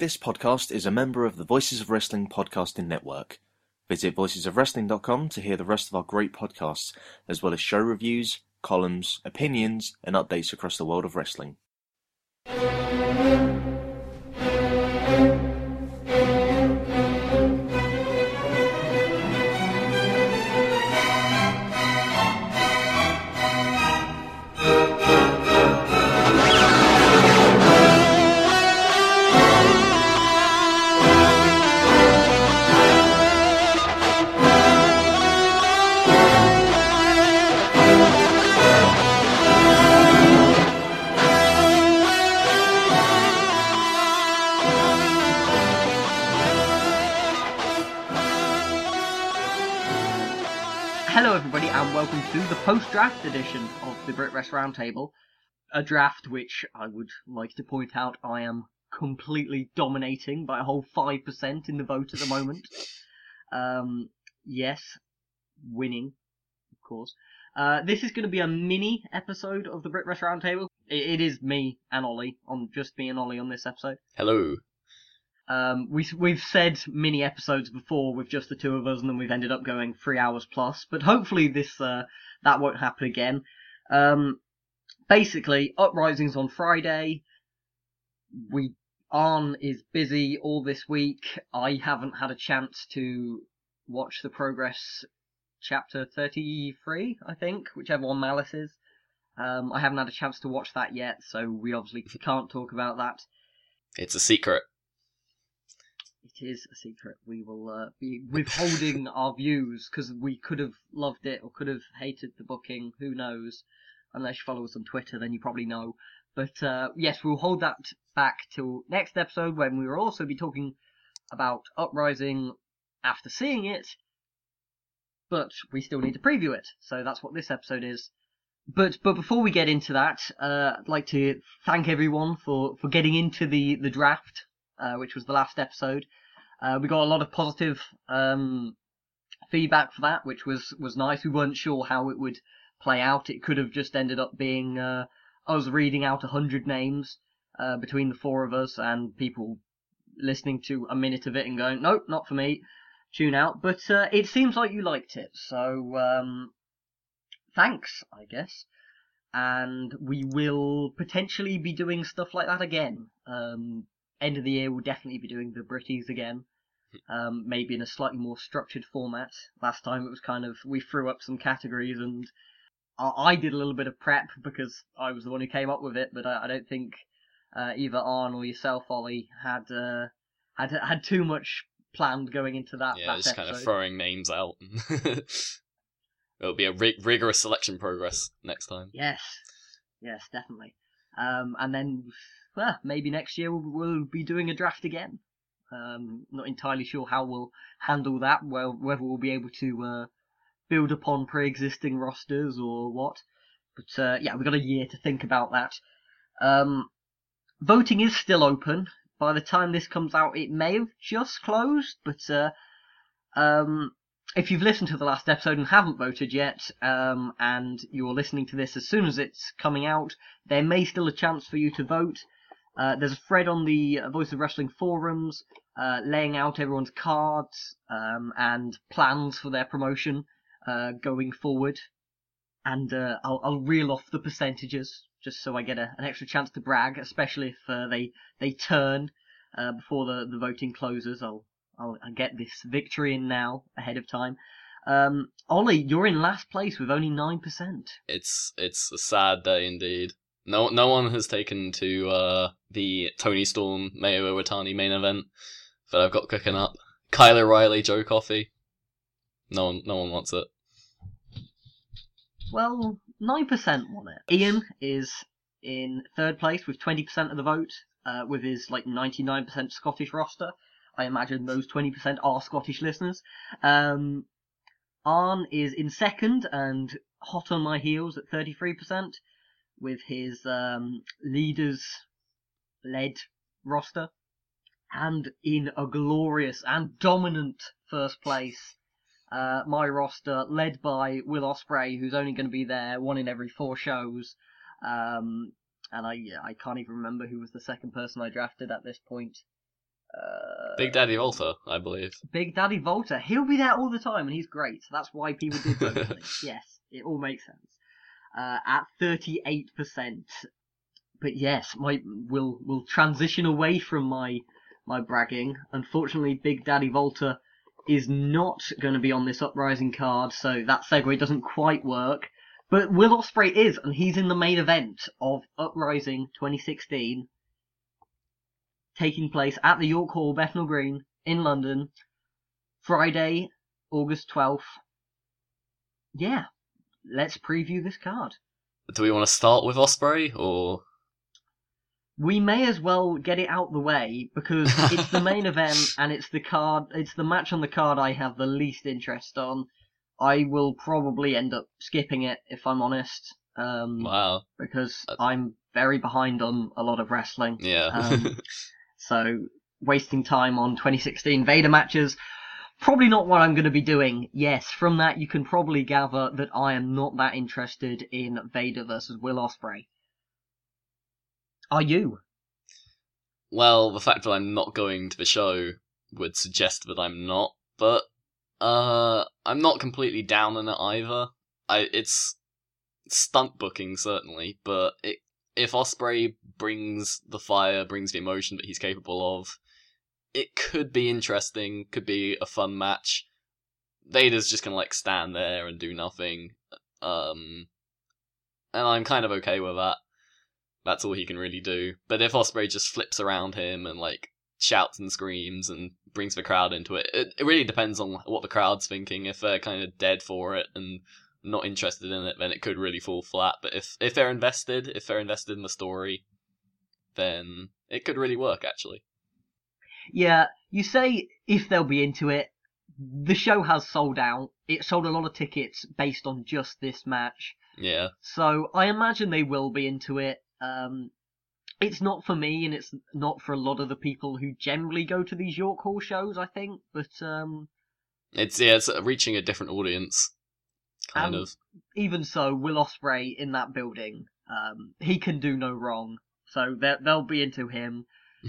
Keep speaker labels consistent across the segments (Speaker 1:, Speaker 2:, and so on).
Speaker 1: This podcast is a member of the Voices of Wrestling podcasting network. Visit voicesofwrestling.com to hear the rest of our great podcasts, as well as show reviews, columns, opinions, and updates across the world of wrestling.
Speaker 2: Hello everybody and welcome to the post-draft edition of the BritWres Roundtable. A draft which I would like to point out I am completely dominating by a whole 5% in the vote at the moment. Yes, winning, of course. This is going to be a mini episode of the BritWres Roundtable. It is me and Ollie, just me and Ollie on this episode.
Speaker 3: Hello.
Speaker 2: We've said mini episodes before with just the two of us, and then we've ended up going 3 hours plus. But hopefully that won't happen again. Basically, Uprising's on Friday. Arn is busy all this week. I haven't had a chance to watch the Progress chapter 33, I think, whichever one Malice is. I haven't had a chance to watch that yet, so we obviously can't talk about that.
Speaker 3: It's a secret.
Speaker 2: It is a secret. We will be withholding our views because we could have loved it or could have hated the booking. Who knows? Unless you follow us on Twitter, then you probably know. But yes, we'll hold that back till next episode when we will also be talking about Uprising after seeing it. But we still need to preview it, so that's what this episode is. But before we get into that, I'd like to thank everyone for getting into the draft, which was the last episode. We got a lot of positive feedback for that, which was nice. We weren't sure how it would play out. It could have just ended up being us reading out 100 names between the four of us and people listening to a minute of it and going, nope, not for me, tune out. But it seems like you liked it, so thanks, I guess. And we will potentially be doing stuff like that again. End of the year, we'll definitely be doing the Britties again. Maybe in a slightly more structured format. Last time it was kind of, we threw up some categories and I did a little bit of prep because I was the one who came up with it, but I don't think either Arn or yourself, Ollie, had too much planned going into that.
Speaker 3: Yeah,
Speaker 2: that
Speaker 3: just
Speaker 2: episode.
Speaker 3: kind of throwing names out. It'll be a rigorous selection progress next time.
Speaker 2: Yes, definitely. And then, well, maybe next year we'll be doing a draft again. Not entirely sure how we'll handle that, whether we'll be able to build upon pre-existing rosters or what. But yeah, we've got a year to think about that. Voting is still open. By the time this comes out, it may have just closed, but if you've listened to the last episode and haven't voted yet, and you're listening to this as soon as it's coming out, there may still a chance for you to vote. There's a thread on the Voice of Wrestling forums laying out everyone's cards and plans for their promotion going forward. And I'll reel off the percentages just so I get an extra chance to brag, especially if they turn before the voting closes. I'll get this victory in now ahead of time. Ollie, you're in last place with only 9%.
Speaker 3: It's a sad day indeed. No one has taken to the Tony Storm Mayo Iwatani main event that I've got cooking up. Kyle O'Reilly, Joe Coffey. No one wants it.
Speaker 2: Well, 9% want it. Ian is in third place with 20% of the vote, with his 99% Scottish roster. I imagine those 20% are Scottish listeners. Arn is in second and hot on my heels at 33%, with his leaders-led roster. And in a glorious and dominant first place, my roster, led by Will Ospreay, who's only going to be there 1 in every 4 shows. And I can't even remember who was the second person I drafted at this point.
Speaker 3: Big Daddy Volta, I believe.
Speaker 2: Big Daddy Volta. He'll be there all the time, and he's great. So that's why people did vote for him. Yes, it all makes sense. At 38%. But yes, we'll transition away from my bragging. Unfortunately, Big Daddy Volta is not going to be on this Uprising card, so that segue doesn't quite work. But Will Ospreay is, and he's in the main event of Uprising 2016, taking place at the York Hall, Bethnal Green, in London, Friday, August 12th. Yeah, let's preview this card.
Speaker 3: Do we want to start with Ospreay, or...?
Speaker 2: We may as well get it out the way, because it's the main event, and it's the match on the card I have the least interest on. I will probably end up skipping it, if I'm honest.
Speaker 3: Wow.
Speaker 2: Because I'm very behind on a lot of wrestling.
Speaker 3: Yeah.
Speaker 2: So, wasting time on 2016 Vader matches, probably not what I'm going to be doing. Yes, from that you can probably gather that I am not that interested in Vader versus Will Ospreay. Are you?
Speaker 3: Well, the fact that I'm not going to the show would suggest that I'm not, but I'm not completely down on it either. It's stunt booking, certainly, but if Ospreay brings the fire, brings the emotion that he's capable of, it could be interesting, could be a fun match. Vader's just gonna, stand there and do nothing, and I'm kind of okay with that. That's all he can really do. But if Ospreay just flips around him and, shouts and screams and brings the crowd into it, it really depends on what the crowd's thinking. If they're kind of dead for it and not interested in it, then it could really fall flat. But if they're invested in the story, then it could really work, actually.
Speaker 2: Yeah, you say if they'll be into it. The show has sold out. It sold a lot of tickets based on just this match.
Speaker 3: Yeah.
Speaker 2: So I imagine they will be into it. It's not for me, and it's not for a lot of the people who generally go to these York Hall shows, I think. But
Speaker 3: it's reaching a different audience, kind of.
Speaker 2: Even so, Will Ospreay in that building, he can do no wrong. So they'll be into him.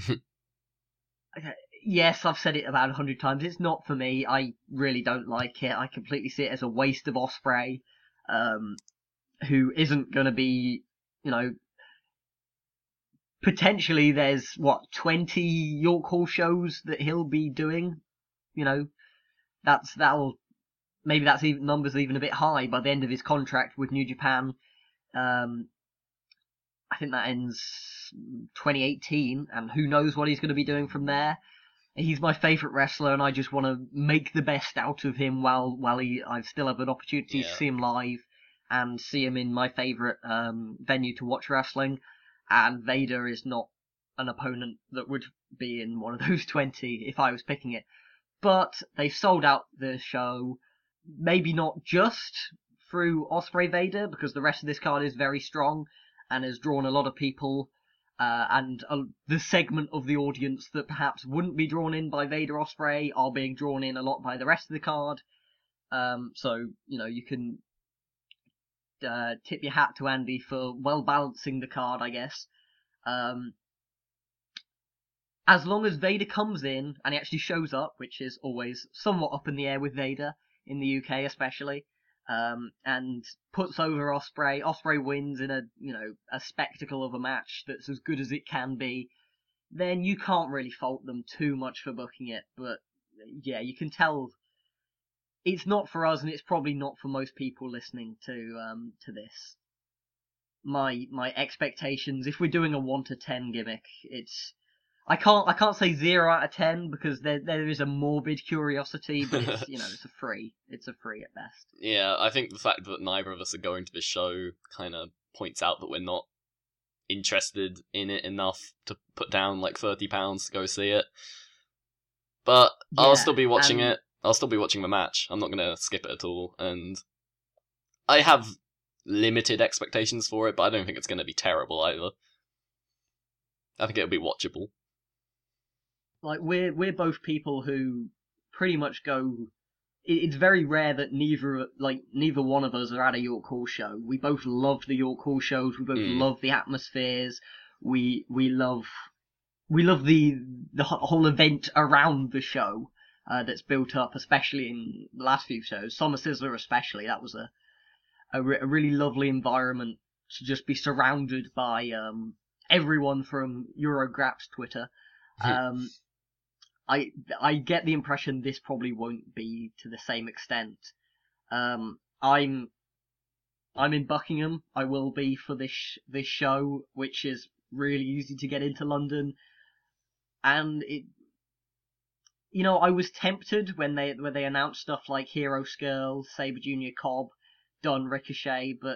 Speaker 2: Okay. Yes, I've said it about 100 times. It's not for me. I really don't like it. I completely see it as a waste of Ospreay, who isn't going to be, potentially there's 20 York Hall shows that he'll be doing. Maybe that's even numbers even a bit high by the end of his contract with New Japan. I think that ends 2018, and who knows what he's going to be doing from there. He's my favourite wrestler, and I just want to make the best out of him while I still have an opportunity to see him live and see him in my favourite venue to watch wrestling. And Vader is not an opponent that would be in one of those 20 if I was picking it. But they've sold out the show, maybe not just through Ospreay Vader, because the rest of this card is very strong and has drawn a lot of people, and the segment of the audience that perhaps wouldn't be drawn in by Vader Ospreay are being drawn in a lot by the rest of the card. So, you can tip your hat to Andy for well balancing the card, I guess. As long as Vader comes in and he actually shows up, which is always somewhat up in the air with Vader in the UK especially, and puts over Ospreay. Ospreay wins in a spectacle of a match that's as good as it can be. Then you can't really fault them too much for booking it. But yeah, you can tell it's not for us, and it's probably not for most people listening to this. My expectations, if we're doing a 1 to 10 gimmick, I can't say 0 out of 10 because there is a morbid curiosity, but it's it's a free at best.
Speaker 3: Yeah, I think the fact that neither of us are going to this show kind of points out that we're not interested in it enough to put down £30 to go see it. But I'll still be watching it. I'll still be watching the match. I'm not going to skip it at all. And I have limited expectations for it, but I don't think it's going to be terrible either. I think it'll be watchable.
Speaker 2: We're both people who pretty much go. It's very rare that neither one of us are at a York Hall show. We both love the York Hall shows. We both love the atmospheres. We love we love the whole event around the show that's built up, especially in the last few shows. Summer Sizzler especially, that was a really lovely environment to just be surrounded by everyone from Eurograps Twitter. I get the impression this probably won't be to the same extent. I'm in Buckingham. I will be for this show, which is really easy to get into London, and I was tempted when they announced stuff like Hero Skirl, Sabre Junior Cobb, Don Ricochet, but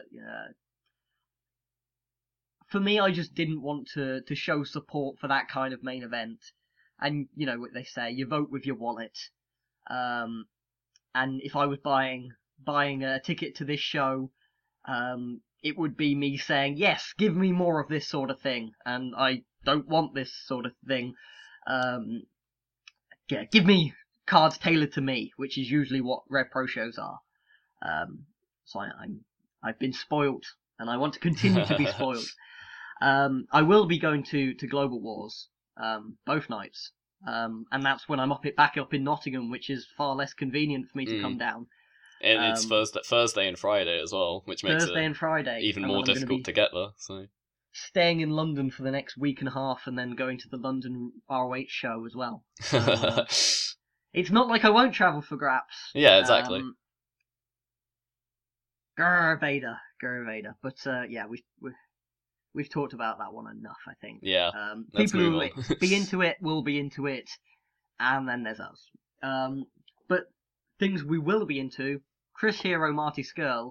Speaker 2: for me, I just didn't want to show support for that kind of main event. And you know what they say, you vote with your wallet. And if I was buying a ticket to this show, it would be me saying, yes, give me more of this sort of thing, and I don't want this sort of thing. Give me cards tailored to me, which is usually what Rev Pro shows are. So I've been spoilt, and I want to continue to be spoilt. I will be going to Global Wars, both nights. And that's when I'm back up in Nottingham, which is far less convenient for me to come down.
Speaker 3: And it's Thursday and Friday as well, which makes
Speaker 2: Thursday and Friday,
Speaker 3: even more difficult to get there. So
Speaker 2: staying in London for the next week and a half, and then going to the London ROH show as well. So, it's not like I won't travel for Graps.
Speaker 3: Yeah, exactly.
Speaker 2: Grr Vader. But yeah, we've talked about that one enough, I think.
Speaker 3: Yeah.
Speaker 2: People who will be into it will be into it, and then there's us. But things we will be into, Chris Hero, Marty Scurll,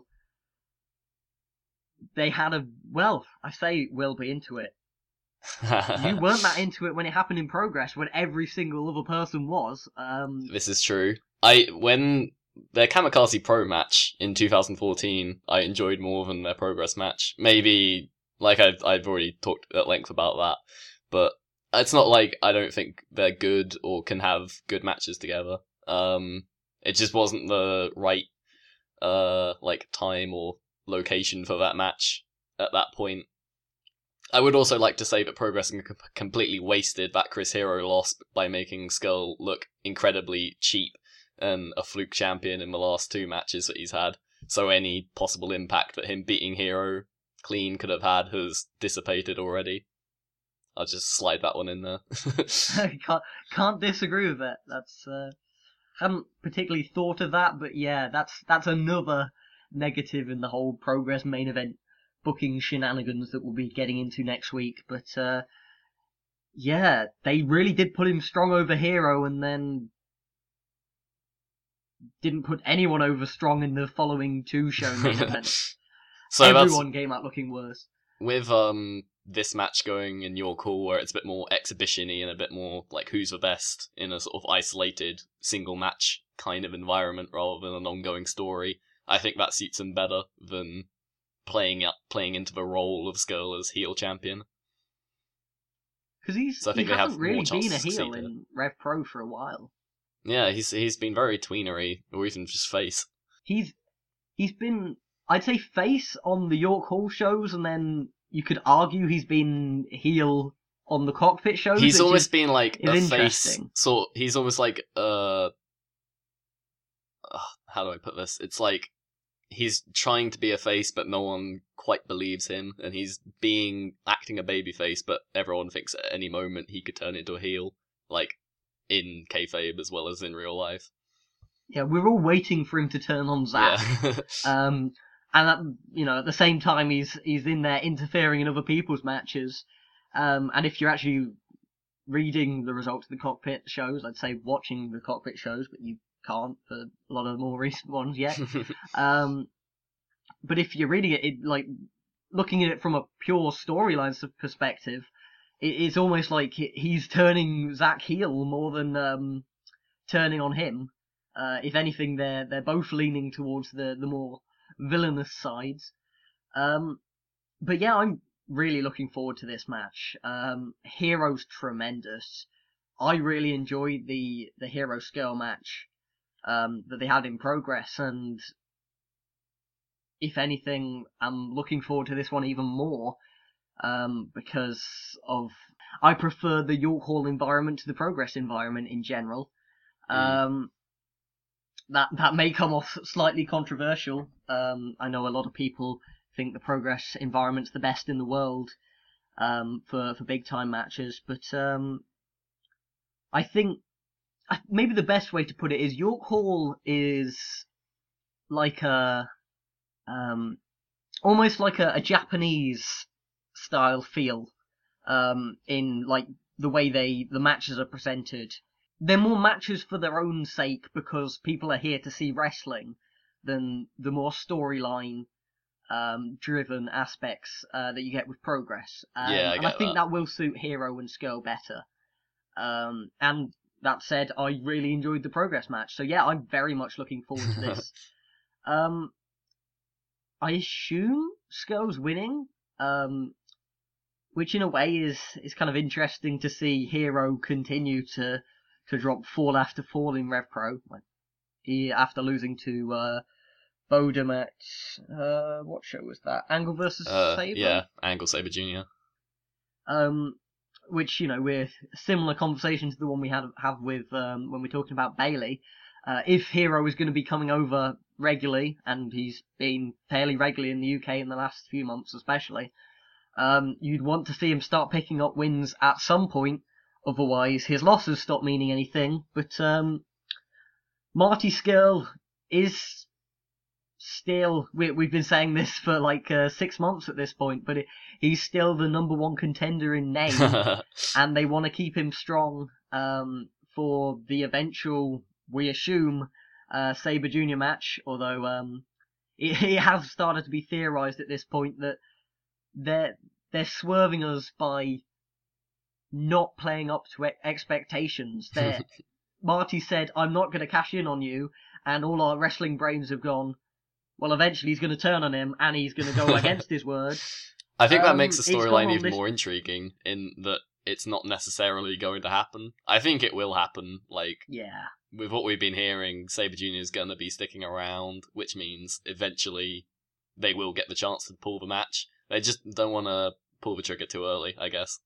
Speaker 2: they had I say we'll be into it. You weren't that into it when it happened in Progress, when every single other person was.
Speaker 3: This is true. When their Kamikaze Pro match in 2014, I enjoyed more than their Progress match. Maybe, like I've already talked at length about that, but it's not like I don't think they're good or can have good matches together. It just wasn't the right time or location for that match at that point. I would also like to say that Progress completely wasted that Chris Hero loss by making Scurll look incredibly cheap and a fluke champion in the last two matches that he's had. So any possible impact that him beating Hero clean could have had has dissipated already. I'll just slide that one in there.
Speaker 2: Can't disagree with it. That's hadn't particularly thought of that, but yeah, that's another negative in the whole Progress main event booking shenanigans that we'll be getting into next week. But yeah, they really did put him strong over Hero, and then didn't put anyone over strong in the following two show main events. So everyone came out looking worse.
Speaker 3: With this match going in your call, where it's a bit more exhibition-y and a bit more like who's the best in a sort of isolated single match kind of environment rather than an ongoing story, I think that suits him better than playing into the role of Scurll as heel champion.
Speaker 2: Because he hasn't really been a heel in Rev Pro for a while.
Speaker 3: Yeah, he's been very tweenery, or even just face.
Speaker 2: He's been, I'd say, face on the York Hall shows, and then you could argue he's been heel on the Cockpit shows.
Speaker 3: He's almost been like a face. So he's almost like how do I put this? It's like he's trying to be a face, but no one quite believes him, and he's acting a babyface, but everyone thinks at any moment he could turn into a heel, like in kayfabe as well as in real life.
Speaker 2: Yeah, we're all waiting for him to turn on Zack. Yeah. And at the same time, he's in there interfering in other people's matches. And if you're actually reading the results of the Cockpit shows, I'd say watching the Cockpit shows, but you can't for a lot of the more recent ones yet. But if you're reading it, like looking at it from a pure storyline perspective, it's almost like he's turning Zack heel more than turning on him. If anything, they're both leaning towards the more villainous sides. But yeah, I'm really looking forward to this match. Hero's tremendous. I really enjoyed the Hero Scurll match that they had in Progress, and if anything, I'm looking forward to this one even more because of I prefer the York Hall environment to the Progress environment in general. That may come off slightly controversial. I know a lot of people think the Progress environment's the best in the world for big time matches, but I think maybe the best way to put it is York Hall is like almost like a Japanese style feel in like the way the matches are presented. They're more matches for their own sake because people are here to see wrestling than the more storyline driven aspects that you get with Progress. And I think that will suit Hero and Skrull better. And that said, I really enjoyed the Progress match, so yeah, I'm very much looking forward to this. I assume Skrull's winning, which in a way is kind of interesting to see Hero continue to drop fall after fall in Rev Pro. After losing to Bodum at what show was that? Angle versus Sabre?
Speaker 3: Yeah, Angle Sabre Jr.
Speaker 2: Which, you know, we're similar conversation to the one we have with when we're talking about Bailey. If Hero is going to be coming over regularly, and he's been fairly regularly in the UK in the last few months especially, you'd want to see him start picking up wins at some point, otherwise his losses stop meaning anything. But Marty Scurll is still, we've been saying this for like 6 months at this point, but he's still the number one contender in name, and they want to keep him strong for the eventual, we assume, Sabre Jr. match, although it has started to be theorised at this point that they're swerving us by not playing up to expectations. Marty said, "I'm not going to cash in on you," and all our wrestling brains have gone, well, eventually he's going to turn on him, and he's going to go against his word.
Speaker 3: I think that makes the storyline even more intriguing, in that it's not necessarily going to happen. I think it will happen,
Speaker 2: yeah.
Speaker 3: With what we've been hearing, Sabre Jr. is going to be sticking around, which means eventually they will get the chance to pull the match. They just don't want to pull the trigger too early, I guess.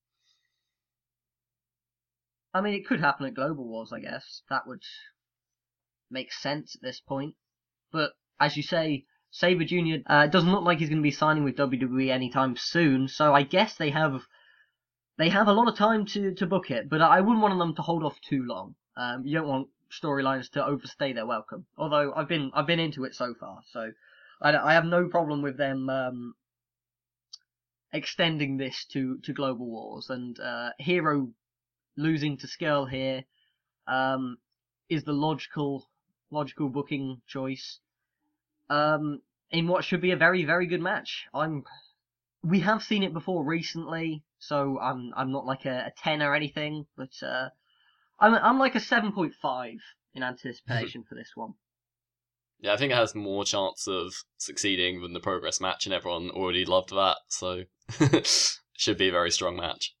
Speaker 2: I mean, it could happen at Global Wars, I guess. That would make sense at this point. But, as you say, Sabre Jr. Doesn't look like he's going to be signing with WWE anytime soon, so I guess they have a lot of time to book it, but I wouldn't want them to hold off too long. You don't want storylines to overstay their welcome. Although I've been into it so far, so I have no problem with them extending this to Global Wars. And Hero losing to Skrull here is the logical booking choice in what should be a very, very good match. We have seen it before recently, so I'm not like a 10 or anything, but I'm like a 7.5 in anticipation for this one.
Speaker 3: Yeah, I think it has more chance of succeeding than the Progress match, and everyone already loved that, so should be a very strong match.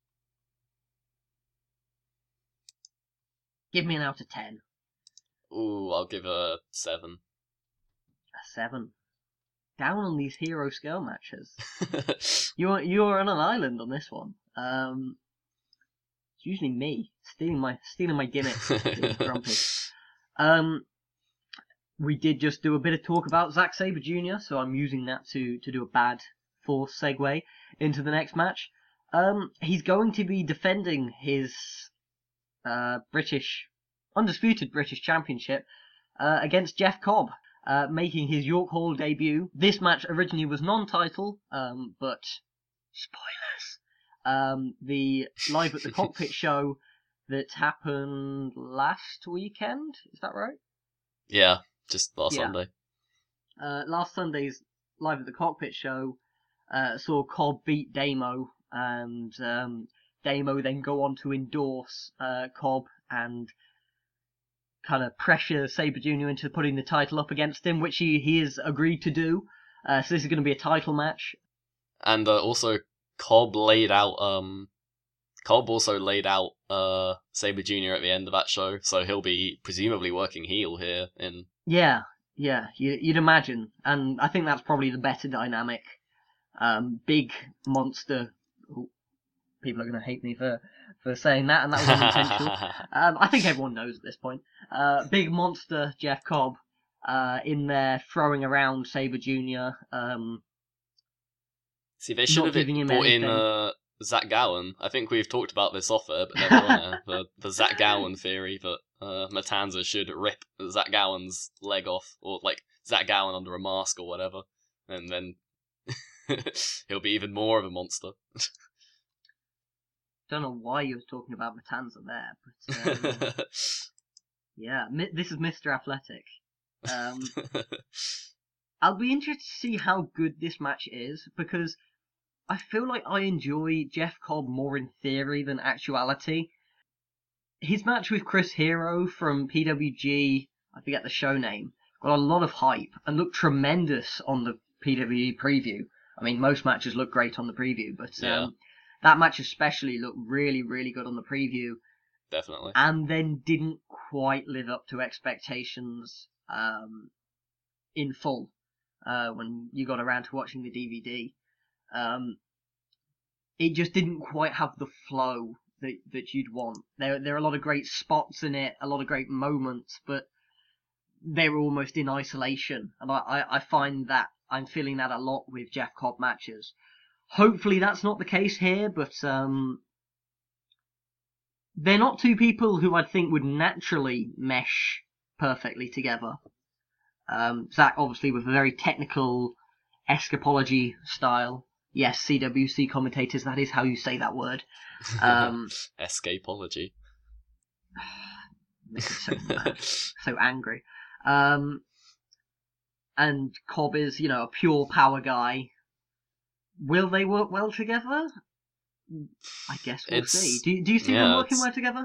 Speaker 2: Give me an out of 10.
Speaker 3: Ooh, I'll give a 7.
Speaker 2: A 7. Down on these Hero Skrull matches. You're on an island on this one. It's usually me stealing my gimmicks. Being grumpy. We did just do a bit of talk about Zack Sabre Jr., so I'm using that to do a bad force segue into the next match. He's going to be defending his undisputed British Championship against Jeff Cobb, making his York Hall debut. This match originally was non-title, but spoilers. The Live at the Cockpit show that happened last weekend, is that right?
Speaker 3: Yeah, just last Sunday.
Speaker 2: Last Sunday's Live at the Cockpit show saw Cobb beat Damo, and Damo then go on to endorse Cobb and kind of pressure Sabre Jr. into putting the title up against him, which he has agreed to do. So this is going to be a title match. And
Speaker 3: also Cobb also laid out Sabre Jr. at the end of that show, so he'll be presumably working heel here.
Speaker 2: Yeah, you'd imagine, and I think that's probably the better dynamic. Big monster. people are going to hate me for saying that, and that was unintentional. I think everyone knows at this point. Big monster Jeff Cobb in there throwing around Sabre Jr.
Speaker 3: See, they should have brought in Zach Gowen. I think we've talked about this off air, but never on air. The Zach Gowen theory that Matanza should rip Zach Gowen's leg off, or like Zach Gowen under a mask or whatever, and then he'll be even more of a monster.
Speaker 2: Don't know why you was talking about Matanza there, but yeah, this is Mr. Athletic. I'll be interested to see how good this match is, because I feel like I enjoy Jeff Cobb more in theory than actuality. His match with Chris Hero from PWG, I forget the show name, got a lot of hype and looked tremendous on the PWG preview. I mean, most matches look great on the preview, but that match especially looked really, really good on the preview.
Speaker 3: Definitely.
Speaker 2: And then didn't quite live up to expectations in full when you got around to watching the DVD. It just didn't quite have the flow that you'd want. There are a lot of great spots in it, a lot of great moments, but they were almost in isolation. And I find that I'm feeling that a lot with Jeff Cobb matches. Hopefully that's not the case here, but they're not two people who I think would naturally mesh perfectly together. Zach, obviously, with a very technical escapology style. Yes, CWC commentators, that is how you say that word.
Speaker 3: Escapology.
Speaker 2: Makes it so mad, so angry. And Cobb is, a pure power guy. Will they work well together? I guess we'll see. Do you see them working well together?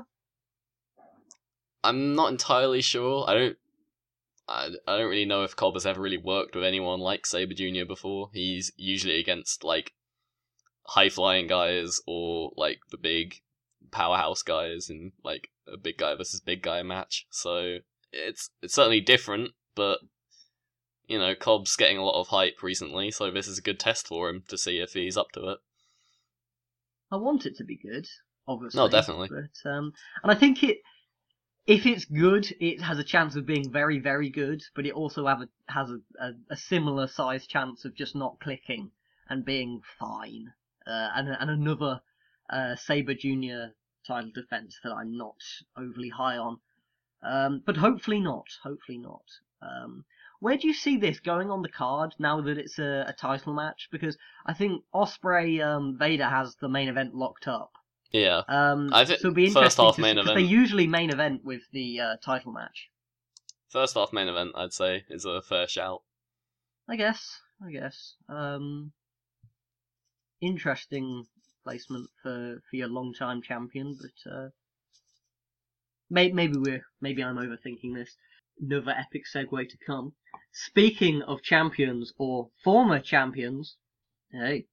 Speaker 3: I'm not entirely sure. I don't really know if Cobb has ever really worked with anyone like Sabre Jr. before. He's usually against, like, high-flying guys or, like, the big powerhouse guys in, like, a big guy versus big guy match. So it's certainly different, but, Cobb's getting a lot of hype recently, so this is a good test for him to see if he's up to it.
Speaker 2: I want it to be good, obviously.
Speaker 3: No, definitely.
Speaker 2: But, and I think if it's good, it has a chance of being very, very good, but it also has a similar size chance of just not clicking and being fine. And another Sabre Jr. title defense that I'm not overly high on. But hopefully not. Where do you see this going on the card now that it's a title match? Because I think Ospreay Vader has the main event locked up.
Speaker 3: Yeah.
Speaker 2: So it'll be interesting
Speaker 3: first half main event.
Speaker 2: They usually main event with the title match.
Speaker 3: First half main event, I'd say, is a fair shout.
Speaker 2: I guess. Interesting placement for your long-time champion, but maybe I'm overthinking this. Another epic segue to come. Speaking of champions or former champions, hey,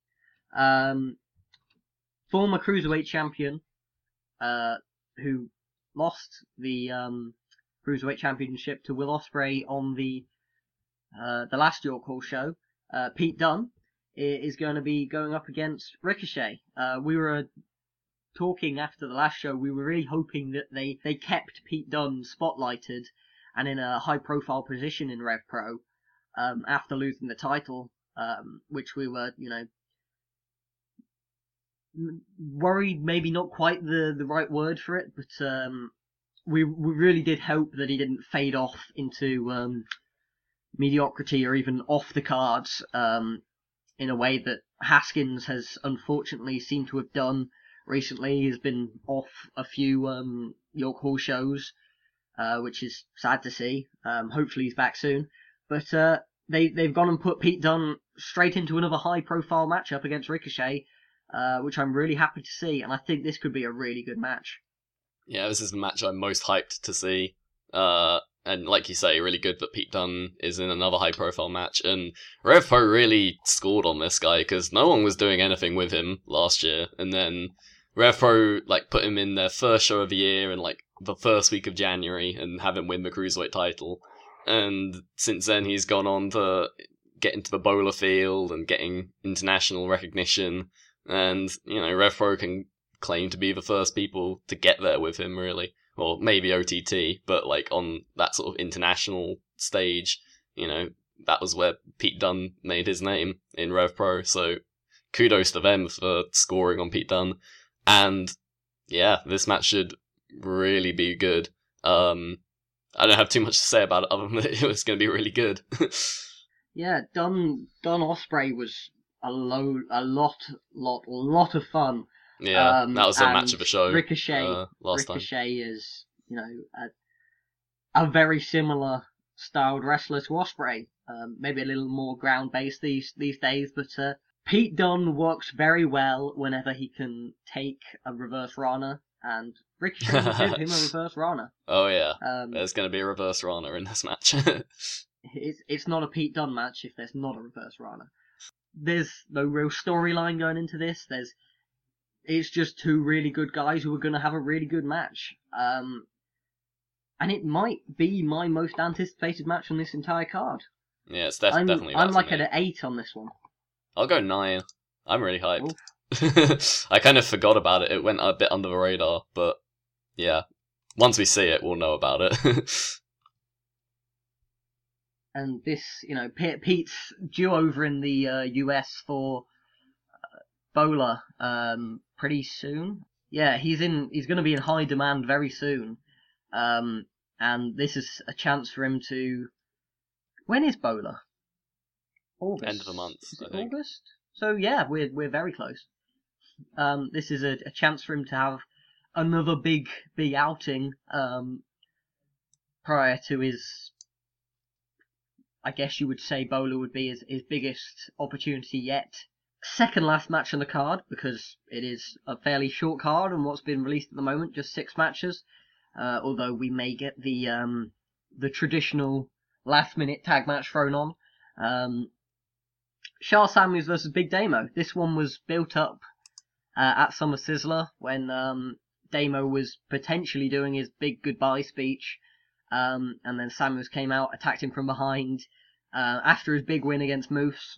Speaker 2: former Cruiserweight champion, who lost the Cruiserweight Championship to Will Ospreay on the last York Hall show, Pete Dunne, is going to be going up against Ricochet. We were talking after the last show, we were really hoping that they kept Pete Dunne spotlighted and in a high-profile position in Rev Pro after losing the title, which we were, worried, maybe not quite the right word for it, but we really did hope that he didn't fade off into mediocrity or even off the cards in a way that Haskins has unfortunately seemed to have done recently. He's been off a few York Hall shows, which is sad to see. Hopefully he's back soon. But they've gone and put Pete Dunne straight into another high-profile matchup against Ricochet, which I'm really happy to see, and I think this could be a really good match.
Speaker 3: Yeah, this is the match I'm most hyped to see. And like you say, really good that Pete Dunne is in another high-profile match. And Rev Pro really scored on this guy, because no one was doing anything with him last year. And then Rev Pro put him in their first show of the year in the first week of January and have him win the Cruiserweight title. And since then, he's gone on to get into the bowler field and getting international recognition. And, Rev Pro can claim to be the first people to get there with him, really. Well, maybe OTT, but like on that sort of international stage, that was where Pete Dunne made his name in Rev Pro. So kudos to them for scoring on Pete Dunne. And yeah, this match should really be good. I don't have too much to say about it other than that it was going to be really good.
Speaker 2: Yeah, Dunne Ospreay was a lot of fun.
Speaker 3: Yeah, that was a match of a show.
Speaker 2: Ricochet
Speaker 3: last time.
Speaker 2: Is, a very similar styled wrestler to Ospreay. Maybe a little more ground based these days, but Pete Dunne works very well whenever he can take a reverse Rana, and Ricochet will give him a reverse Rana.
Speaker 3: Oh yeah, there's going to be a reverse Rana in this match.
Speaker 2: It's not a Pete Dunne match if there's not a reverse Rana. There's no real storyline going into this. It's just two really good guys who are going to have a really good match. And it might be my most anticipated match on this entire card.
Speaker 3: Yeah, it's definitely.
Speaker 2: I'm like at an 8 on this one.
Speaker 3: I'll go 9. I'm really hyped. I kind of forgot about it. It went a bit under the radar, but yeah, once we see it, we'll know about it.
Speaker 2: And this, Pete's due over in the US for Bola pretty soon. Yeah, he's going to be in high demand very soon. And this is a chance for him to. When is Bola? August.
Speaker 3: End of the month.
Speaker 2: Is it August? So yeah, we're very close. This is a chance for him to have another big outing prior to his. I guess you would say Bola would be his biggest opportunity yet. Second last match on the card, because it is a fairly short card and what's been released at the moment, just 6 matches. Although we may get the traditional last minute tag match thrown on. Charles Samuels versus Big Damo. This one was built up at Summer Sizzler when Damo was potentially doing his big goodbye speech. And then Samuels came out, attacked him from behind after his big win against Moose.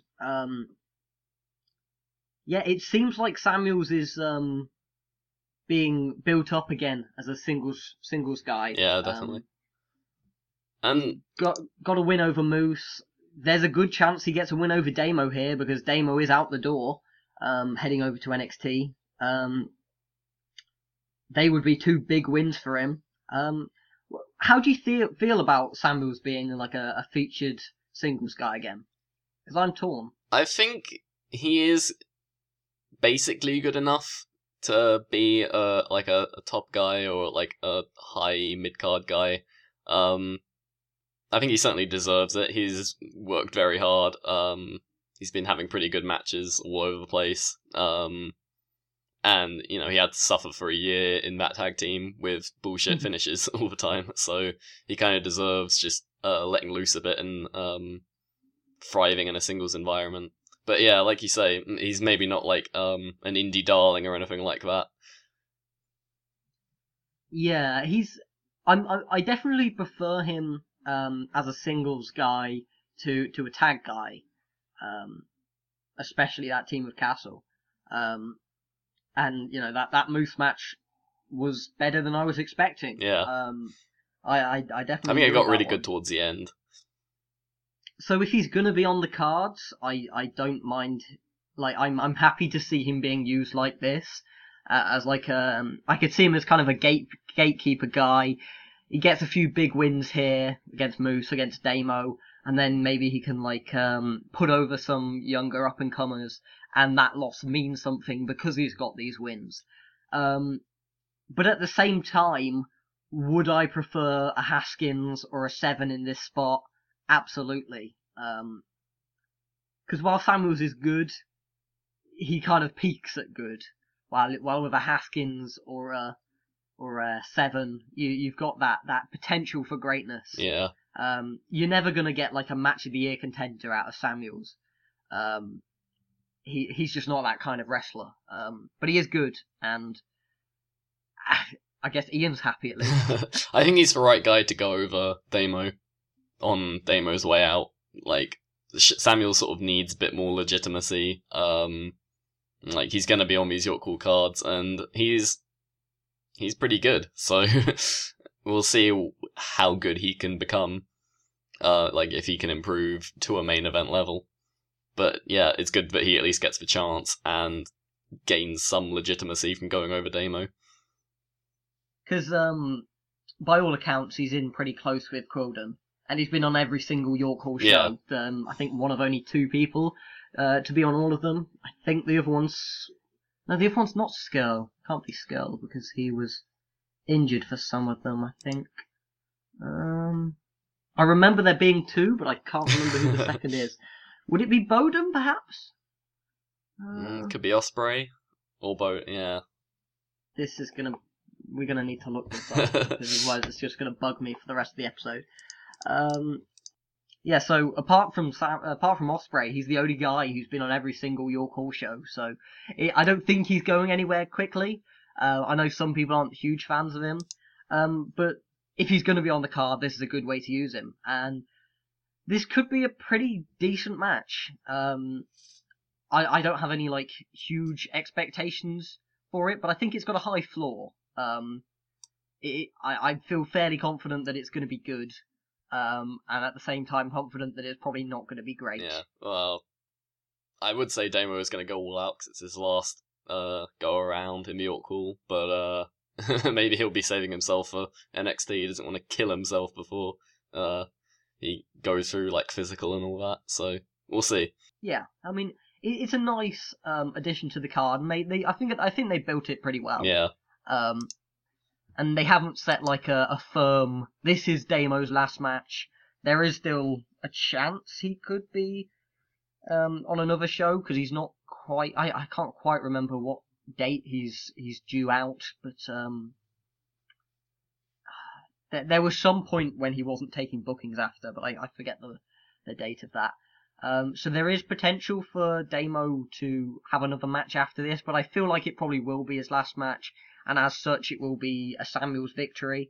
Speaker 2: Yeah, it seems like Samuels is being built up again as a singles guy.
Speaker 3: Yeah, definitely. And
Speaker 2: got a win over Moose. There's a good chance he gets a win over Damo here because Damo is out the door, heading over to NXT. They would be 2 big wins for him. How do you feel about Samuels being like a featured singles guy again? Because I'm torn.
Speaker 3: I think he is basically good enough to be like a top guy or like a high mid-card guy. I think he certainly deserves it. He's worked very hard. He's been having pretty good matches all over the place. And, he had to suffer for a year in that tag team with bullshit finishes all the time. So he kind of deserves just letting loose a bit and thriving in a singles environment. But yeah, like you say, he's maybe not like an indie darling or anything like that.
Speaker 2: Yeah, I definitely prefer him as a singles guy to a tag guy, especially that team with Castle. And that Moose match was better than I was expecting.
Speaker 3: Yeah.
Speaker 2: I definitely.
Speaker 3: I think it got really good towards the end.
Speaker 2: So if he's gonna be on the cards, I don't mind. Like I'm happy to see him being used like this, as like I could see him as kind of a gatekeeper guy. He gets a few big wins here against Moose, against Damo, and then maybe he can put over some younger up and comers, and that loss means something because he's got these wins. But at the same time, would I prefer a Haskins or a Seven in this spot? Absolutely. Because while Samuels is good, he kind of peaks at good. While with a Haskins or a Seven, you've got that potential for greatness.
Speaker 3: Yeah.
Speaker 2: You're never gonna get like a match of the year contender out of Samuels. He's just not that kind of wrestler. But he is good, and I guess Ian's happy at least.
Speaker 3: I think he's the right guy to go over Damo on Damo's way out. Like, Samuel sort of needs a bit more legitimacy. Like, he's gonna be on these York Hall cards, and he's pretty good. So we'll see how good he can become. Like, if he can improve to a main event level. But yeah, it's good that he at least gets the chance and gains some legitimacy from going over Damo.
Speaker 2: Because, by all accounts, he's in pretty close with Quildan. And he's been on every single York Hall show.
Speaker 3: Yeah.
Speaker 2: I think one of only 2 people to be on all of them. I think the other one's... No, the other one's not Skrull. Can't be Skrull, because he was injured for some of them, I think. I remember there being 2, but I can't remember who the second is. Would it be Bodum, perhaps?
Speaker 3: Could be Osprey. Or yeah.
Speaker 2: This is gonna... We're gonna need to look this up, because otherwise it's just gonna bug me for the rest of the episode. Yeah, so apart from Osprey, he's the only guy who's been on every single York Hall show, so I don't think he's going anywhere quickly. I know some people aren't huge fans of him, but if he's going to be on the card, this is a good way to use him, and this could be a pretty decent match. I don't have any, like, huge expectations for it, but I think it's got a high floor. I feel fairly confident that it's going to be good. And at the same time confident that it's probably not going to be great.
Speaker 3: Yeah, well, I would say Damo is going to go all out because it's his last go around in the York Hall, but maybe he'll be saving himself for NXT. He doesn't want to kill himself before he goes through, like, physical and all that, so we'll see.
Speaker 2: Yeah, I mean, it's a nice addition to the card, and I think they built it pretty well.
Speaker 3: Yeah.
Speaker 2: And they haven't set, like, a firm, this is Damo's last match. There is still a chance he could be on another show, because he's not quite... I can't quite remember what date he's due out, but there was some point when he wasn't taking bookings after, but I forget the date of that. So there is potential for Damo to have another match after this, but I feel like it probably will be his last match, and as such it will be a Samuels victory.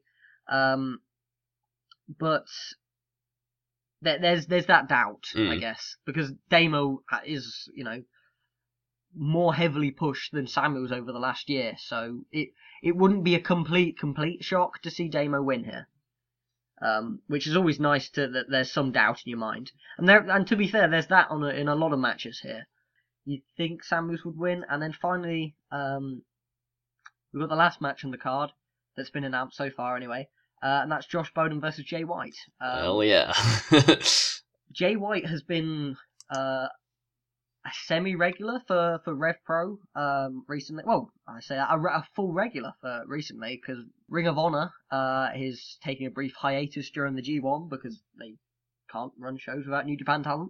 Speaker 2: But there's that doubt, I guess, because Damo is, more heavily pushed than Samuels over the last year, so it wouldn't be a complete shock to see Damo win here. Which is always nice that there's some doubt in your mind. And to be fair, there's that in a lot of matches here. You think Samuels would win, and then finally, we've got the last match on the card that's been announced so far anyway, and that's Josh Bodum versus Jay White.
Speaker 3: Hell yeah.
Speaker 2: Jay White has been a semi-regular for Rev Pro recently. Well, I say a full regular for recently, because Ring of Honor is taking a brief hiatus during the G1 because they can't run shows without New Japan talent.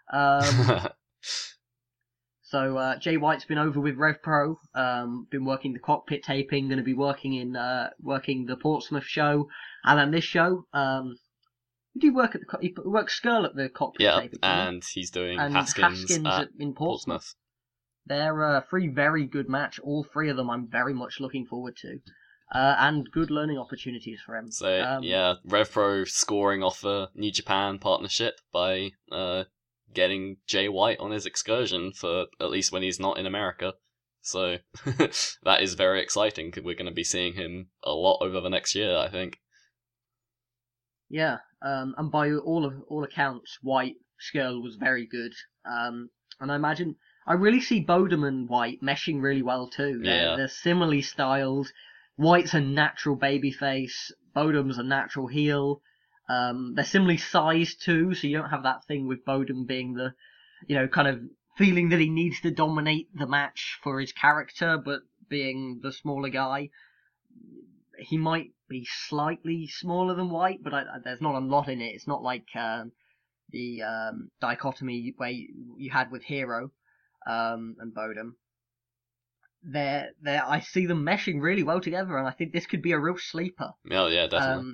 Speaker 2: So Jay White's been over with Rev Pro, been working the cockpit taping, going to be working the Portsmouth show, and then this show. Did he work he works Skrull at the cockpit taping?
Speaker 3: Yeah, and he's doing Haskins at
Speaker 2: in Portsmouth. They're 3 very good match. All 3 of them I'm very much looking forward to. And good learning opportunities for him.
Speaker 3: So, yeah, RevPro scoring off a New Japan partnership by getting Jay White on his excursion for at least when he's not in America. So, that is very exciting. We're going to be seeing him a lot over the next year, I think.
Speaker 2: Yeah, and by all accounts, White Skrull was very good. And I really see Bodum and White meshing really well too. They're similarly styled. White's a natural babyface. Bodum's a natural heel. They're similarly sized too, so you don't have that thing with Bodum being the, kind of feeling that he needs to dominate the match for his character, but being the smaller guy. He might be slightly smaller than White, but there's not a lot in it. It's not like the dichotomy where you had with Hero and Bodum. I see them meshing really well together, and I think this could be a real sleeper.
Speaker 3: Oh, yeah, definitely.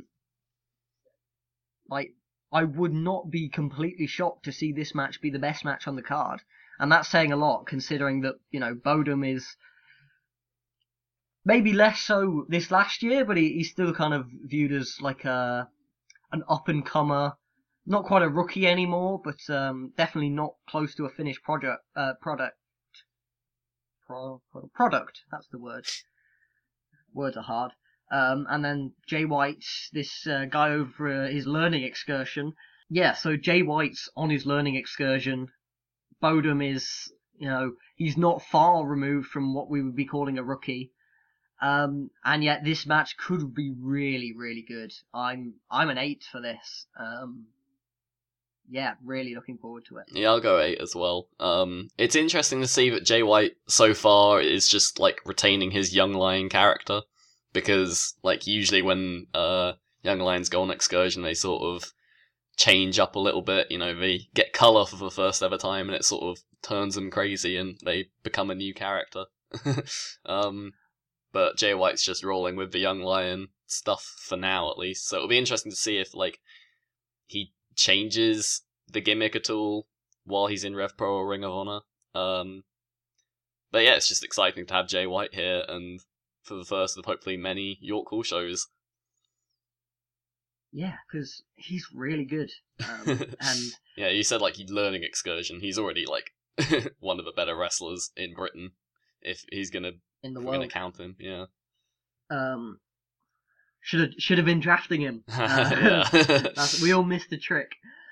Speaker 2: I would not be completely shocked to see this match be the best match on the card, and that's saying a lot, considering that Bodum is maybe less so this last year, but he's still kind of viewed as like an up and comer, not quite a rookie anymore, but definitely not close to a finished product. product. That's the word. Words are hard. And then Jay White, this guy over his learning excursion. Yeah, so Jay White's on his learning excursion. Bodum is, he's not far removed from what we would be calling a rookie. And yet this match could be really, really good. I'm an 8 for this. Yeah, really looking forward to it.
Speaker 3: Yeah, I'll go 8 as well. It's interesting to see that Jay White so far is just like retaining his Young Lion character, because like usually when Young Lions go on excursion, they sort of change up a little bit. They get colour for the first ever time, and it sort of turns them crazy, and they become a new character. But Jay White's just rolling with the Young Lion stuff for now, at least. So it'll be interesting to see if like he changes the gimmick at all while he's in Rev Pro or Ring of Honor. But yeah, it's just exciting to have Jay White here, and for the first of hopefully many York Hall shows.
Speaker 2: Yeah, because he's really good. And
Speaker 3: yeah, you said like learning excursion. He's already like one of the better wrestlers in Britain. If he's gonna count him, yeah.
Speaker 2: Should have been drafting him. We all missed the trick.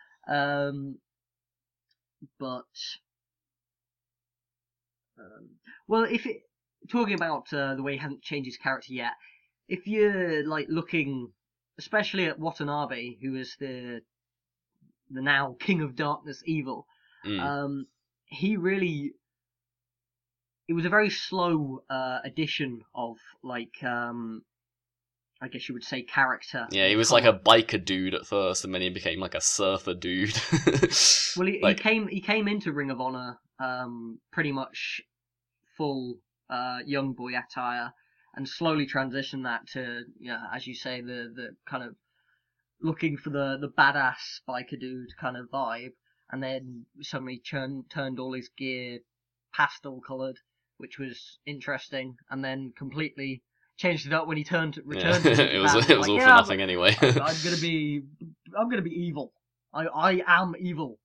Speaker 2: Well, talking about the way he hasn't changed his character yet, if you're like looking, especially at Watanabe, who is the now King of Darkness Evil, he really. It was a very slow addition of like I guess you would say character.
Speaker 3: Yeah, he was like a biker dude at first, and then he became like a surfer dude.
Speaker 2: Well, he came into Ring of Honor pretty much full young boy attire, and slowly transitioned that to, as you say, the kind of looking for the badass biker dude kind of vibe, and then suddenly turned all his gear pastel coloured, which was interesting, and then completely changed it up when he returned to
Speaker 3: it was all for nothing anyway.
Speaker 2: I'm gonna be evil. I am evil.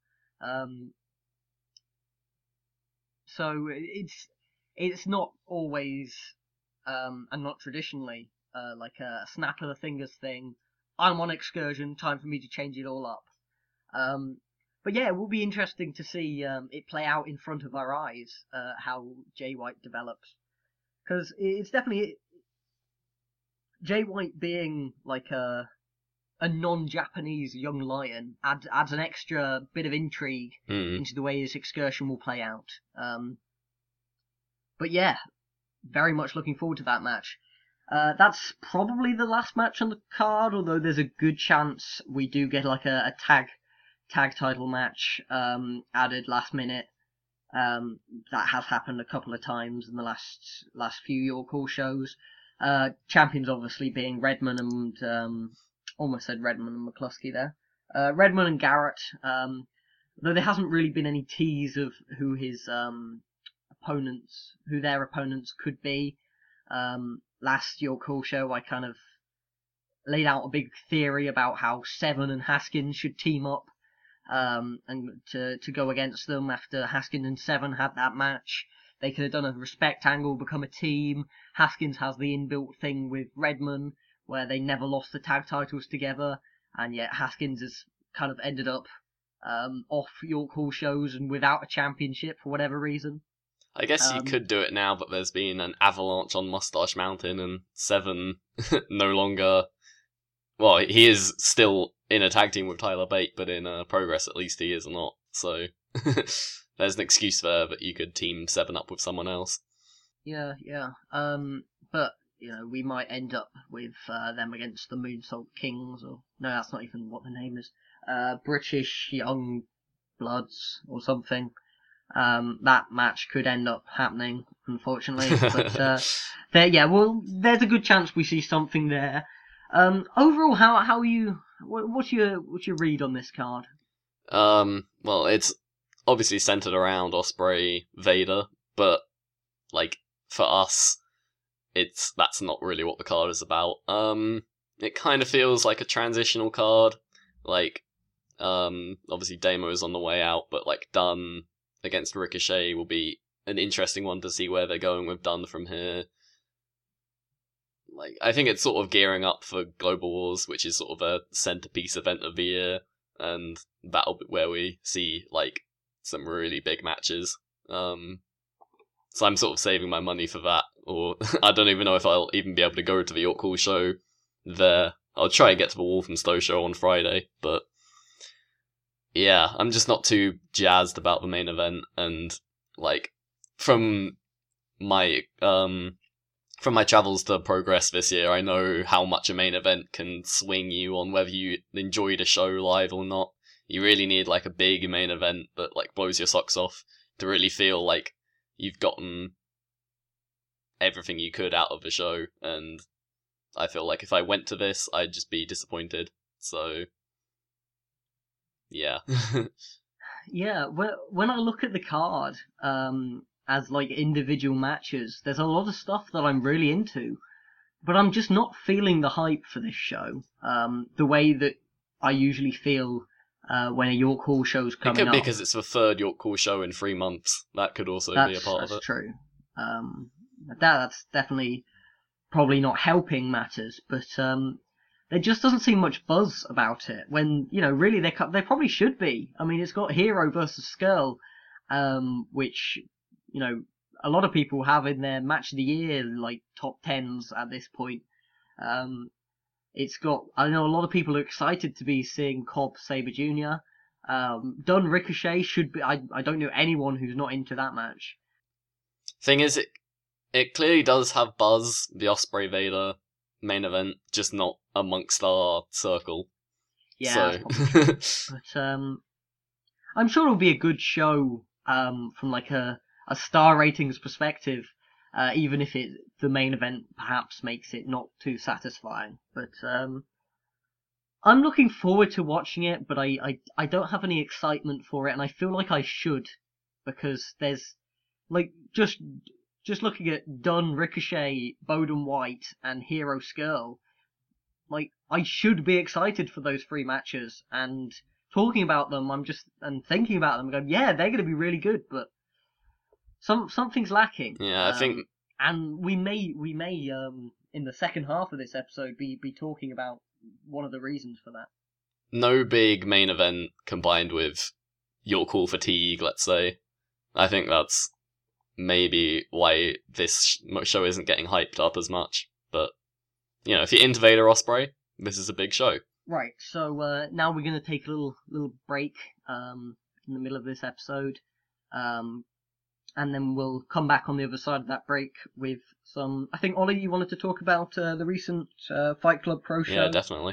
Speaker 2: So it's not always and not traditionally like a snap of the fingers thing. I'm on excursion, time for me to change it all up. But yeah, it will be interesting to see it play out in front of our eyes, how Jay White develops. Because it's definitely Jay White being like a non-Japanese young lion adds an extra bit of intrigue into the way his excursion will play out. But yeah, very much looking forward to that match. That's probably the last match on the card, although there's a good chance we do get like a tag title match added last minute. That has happened a couple of times in the last few York Hall shows. Champions obviously being Redman and almost said Redman and McCluskey there. Redman and Garrett, though there hasn't really been any tease of who their opponents could be. Last York Hall show I kind of laid out a big theory about how Seven and Haskins should team up and to go against them after Haskins and Seven had that match. They could have done a respect angle, become a team. Haskins has the inbuilt thing with Redman, where they never lost the tag titles together, and yet Haskins has kind of ended up off York Hall shows and without a championship for whatever reason.
Speaker 3: I guess you could do it now, but there's been an avalanche on Mustache Mountain, and Seven no longer... Well, he is still in a tag team with Tyler Bate, but in Progress at least he is not, so... There's an excuse there that you could team Seven up with someone else.
Speaker 2: Yeah. But, we might end up with them against the Moonsault Kings, or... No, that's not even what the name is. British Young Bloods, or something. That match could end up happening, unfortunately. But, there's a good chance we see something there. Overall, how are you... What's your read on this card?
Speaker 3: Well, it's obviously centered around Ospreay Vader, but like for us, that's not really what the card is about. It kind of feels like a transitional card. Like, obviously Damo is on the way out, but like Dunn against Ricochet will be an interesting one to see where they're going with Dunn from here. Like, I think it's sort of gearing up for Global Wars, which is sort of a centerpiece event of the year, and that'll be where we see, like, some really big matches. So I'm sort of saving my money for that, or I don't even know if I'll even be able to go to the York Hall show there. I'll try and get to the Walthamstow show on Friday, but yeah, I'm just not too jazzed about the main event, and like from my travels to Progress this year, I know how much a main event can swing you on whether you enjoyed a show live or not. You really need like a big main event that like blows your socks off to really feel like you've gotten everything you could out of the show, and I feel like if I went to this, I'd just be disappointed. So, yeah.
Speaker 2: Yeah, when I look at the card, as like individual matches, there's a lot of stuff that I'm really into, but I'm just not feeling the hype for this show, the way that I usually feel when a York Hall show's coming up.
Speaker 3: It could be because it's the third York Hall show in 3 months. That could also be a part of it.
Speaker 2: That's true. That's definitely probably not helping matters, but there just doesn't seem much buzz about it, when, you know, really there probably should be. I mean, it's got Hero versus Skrull, which, you know, a lot of people have in their match of the year, like, top 10s at this point. It's got, I know a lot of people are excited to be seeing Cobb Sabre Jr. Dunn Ricochet should be, I don't know anyone who's not into that match.
Speaker 3: Thing is, it clearly does have buzz, the Ospreay Vader main event, just not amongst our circle.
Speaker 2: Yeah,
Speaker 3: so.
Speaker 2: But I'm sure it'll be a good show from like a star ratings perspective, even if the main event perhaps makes it not too satisfying. But I'm looking forward to watching it, but I don't have any excitement for it, and I feel like I should, because there's like just looking at Dunn, Ricochet, Bowden White, and Hero Skrull, like, I should be excited for those 3 matches, and talking about them, and thinking about them, going, yeah, they're going to be really good, but something's lacking.
Speaker 3: Yeah, I think,
Speaker 2: and we may in the second half of this episode be talking about one of the reasons for that.
Speaker 3: No big main event combined with York Hall fatigue, let's say. I think that's maybe why this show isn't getting hyped up as much. But, you know, if you're into Vader Ospreay, this is a big show.
Speaker 2: Right, so now we're going to take a little break in the middle of this episode. And then we'll come back on the other side of that break with some... I think, Ollie, you wanted to talk about the recent Fight Club Pro show?
Speaker 3: Yeah, definitely.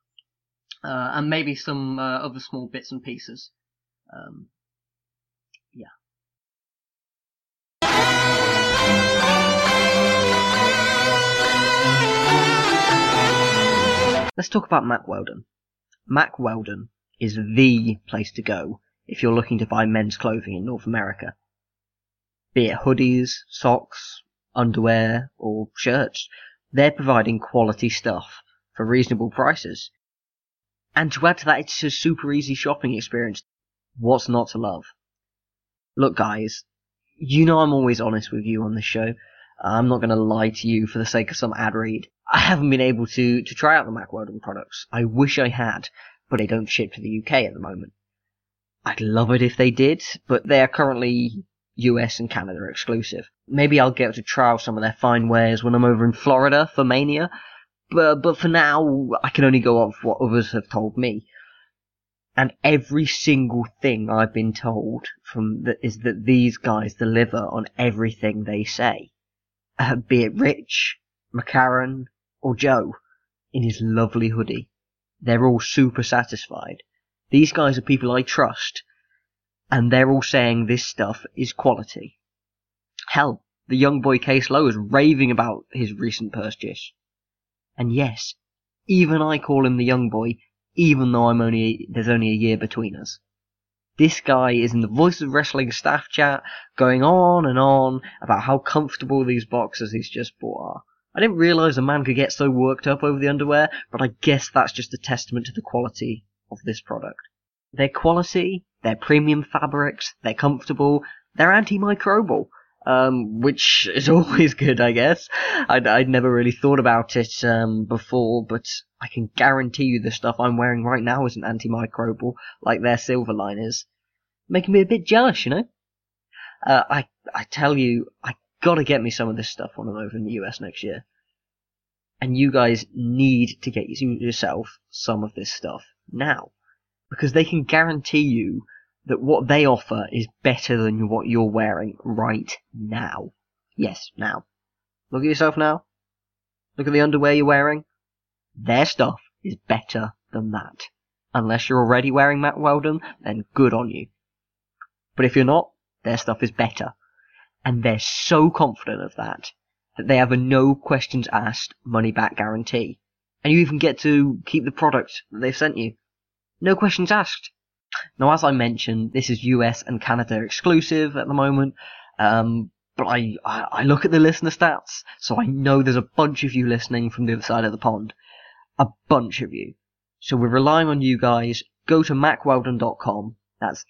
Speaker 2: And maybe some other small bits and pieces. Yeah. Let's talk about Mack Weldon. Mack Weldon is the place to go if you're looking to buy men's clothing in North America. Be it hoodies, socks, underwear, or shirts, they're providing quality stuff for reasonable prices. And to add to that, it's a super easy shopping experience. What's not to love? Look, guys, you know I'm always honest with you on this show. I'm not going to lie to you for the sake of some ad read. I haven't been able to try out the Mack Weldon products. I wish I had, but they don't ship to the UK at the moment. I'd love it if they did, but they are currently US and Canada exclusive. Maybe I'll get to try out some of their fine wares when I'm over in Florida for Mania, but for now, I can only go off what others have told me. And every single thing I've been told is that these guys deliver on everything they say. Be it Rich, McCarran, or Joe, in his lovely hoodie. They're all super satisfied. These guys are people I trust, and they're all saying this stuff is quality. Hell, the young boy Case Lowe is raving about his recent purchase. And yes, even I call him the young boy, even though there's only a year between us. This guy is in the Voice of Wrestling staff chat, going on and on about how comfortable these boxers he's just bought are. I didn't realise a man could get so worked up over the underwear, but I guess that's just a testament to the quality of this product. Their quality, their premium fabrics, they're comfortable, they're antimicrobial. which is always good, I guess. I'd never really thought about it before, but I can guarantee you the stuff I'm wearing right now isn't antimicrobial like their Silverline is. Making me a bit jealous, you know? I tell you, I gotta get me some of this stuff when I'm over in the US next year. And you guys need to get yourself some of this stuff now. Because they can guarantee you that what they offer is better than what you're wearing right now. Yes, now. Look at yourself now. Look at the underwear you're wearing. Their stuff is better than that. Unless you're already wearing Mack Weldon, then good on you. But if you're not, their stuff is better. And they're so confident of that they have a no questions asked money back guarantee. And you even get to keep the product that they've sent you. No questions asked. Now, as I mentioned, this is US and Canada exclusive at the moment, but I look at the listener stats, so I know there's a bunch of you listening from the other side of the pond. A bunch of you. So we're relying on you guys. Go to mackweldon.com, that's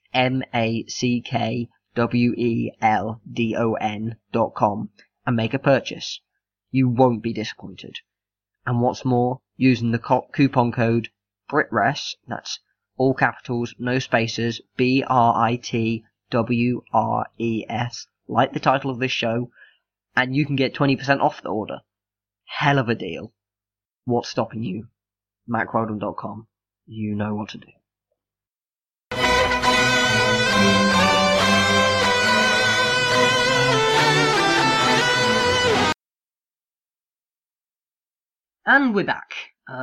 Speaker 2: MackWeldon.com, and make a purchase. You won't be disappointed. And what's more, using the coupon code BRITRES, that's all capitals, no spaces, BRITWRES, like the title of this show, and you can get 20% off the order. Hell of a deal. What's stopping you? MackWeldon.com. You know what to do. And we're back.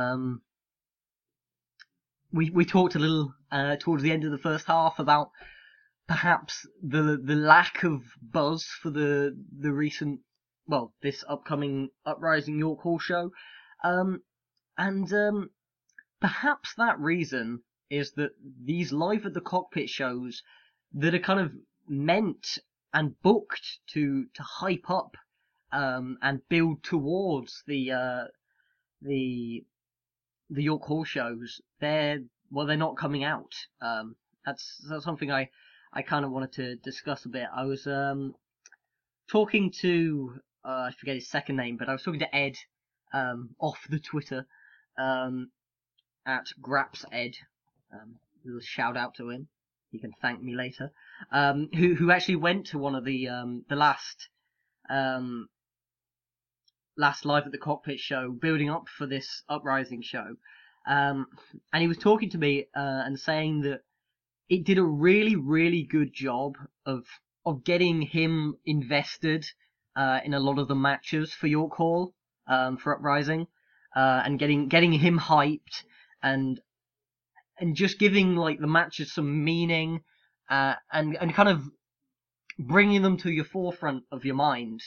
Speaker 2: We talked a little towards the end of the first half about perhaps the lack of buzz for the recent, well, this upcoming Uprising York Hall show, and perhaps that reason is that these Live at the Cockpit shows that are kind of meant and booked to hype up and build towards the York Hall shows, they're not coming out. That's something I kind of wanted to discuss a bit. I was talking to I forget his second name, but I was talking to Ed off the Twitter at GrapsEd. A little shout out to him. He can thank me later. Who actually went to one of the last Live at the Cockpit show, building up for this Uprising show. And he was talking to me and saying that it did a really, really good job of getting him invested in a lot of the matches for York Hall for Uprising, and getting him hyped and just giving like the matches some meaning and kind of bringing them to your forefront of your mind.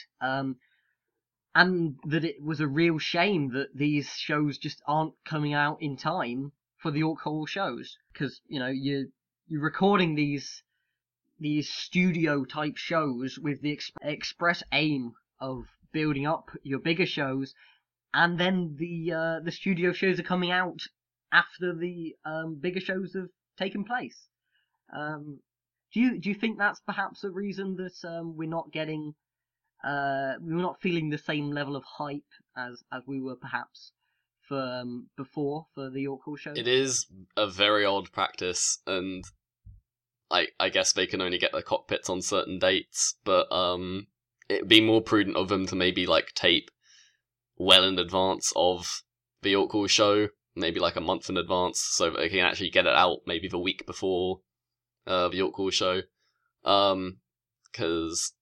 Speaker 2: And that it was a real shame that these shows just aren't coming out in time for the York Hall shows. Because, you know, you're recording these studio type shows with the express aim of building up your bigger shows, and then the studio shows are coming out after the bigger shows have taken place. Do you think that's perhaps a reason that we're not getting we were not feeling the same level of hype as we were perhaps for before for the York Hall show?
Speaker 3: It is a very odd practice, and I guess they can only get their cockpits on certain dates, but it'd be more prudent of them to maybe like tape well in advance of the York Hall show, maybe like a month in advance, so that they can actually get it out maybe the week before the York Hall show, because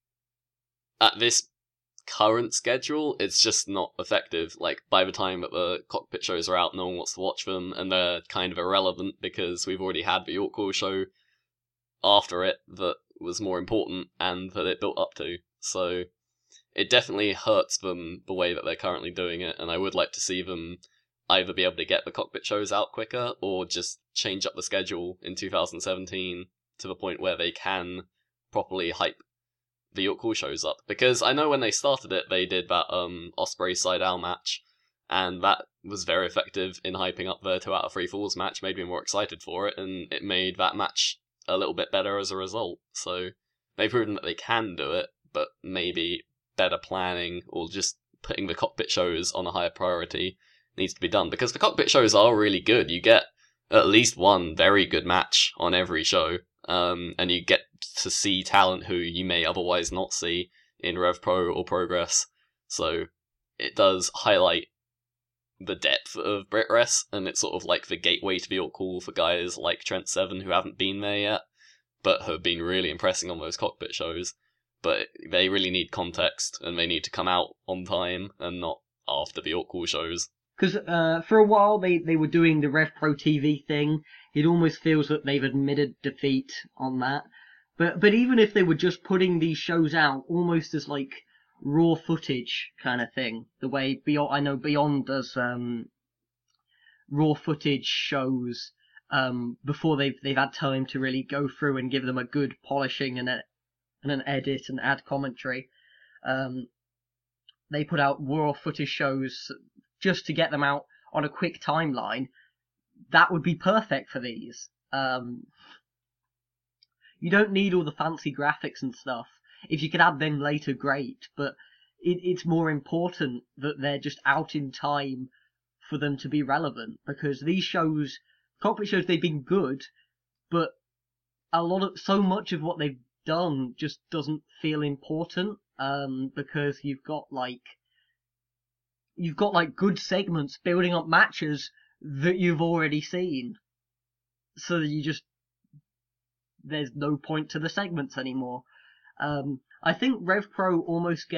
Speaker 3: at this current schedule, it's just not effective. Like, by the time that the cockpit shows are out, no one wants to watch them, and they're kind of irrelevant because we've already had the York Hall show after it that was more important and that it built up to. So it definitely hurts them the way that they're currently doing it, and I would like to see them either be able to get the cockpit shows out quicker or just change up the schedule in 2017 to the point where they can properly hype the York Hall shows up. Because I know when they started it, they did that Ospreay Sydal match, and that was very effective in hyping up their 2 out of 3 falls match, made me more excited for it, and it made that match a little bit better as a result. So they've proven that they can do it, but maybe better planning or just putting the cockpit shows on a higher priority needs to be done, because the cockpit shows are really good. You get at least one very good match on every show, and you get to see talent who you may otherwise not see in Rev Pro or Progress. So it does highlight the depth of BritRes, and it's sort of like the gateway to the York Hall for guys like Trent Seven who haven't been there yet, but have been really impressing on those cockpit shows. But they really need context, and they need to come out on time and not after the York Hall shows.
Speaker 2: Because for a while they were doing the Rev Pro TV thing. It almost feels that they've admitted defeat on that. But even if they were just putting these shows out almost as like raw footage kind of thing, the way Beyond does raw footage shows before they've had time to really go through and give them a good polishing and an edit and add commentary. They put out raw footage shows just to get them out on a quick timeline. That would be perfect for these. You don't need all the fancy graphics and stuff. If you could add them later, great, but it's more important that they're just out in time for them to be relevant, because these shows, cockpit shows, they've been good, but so much of what they've done just doesn't feel important, because you've got good segments building up matches that you've already seen. So there's no point to the segments anymore. I think Rev Pro almost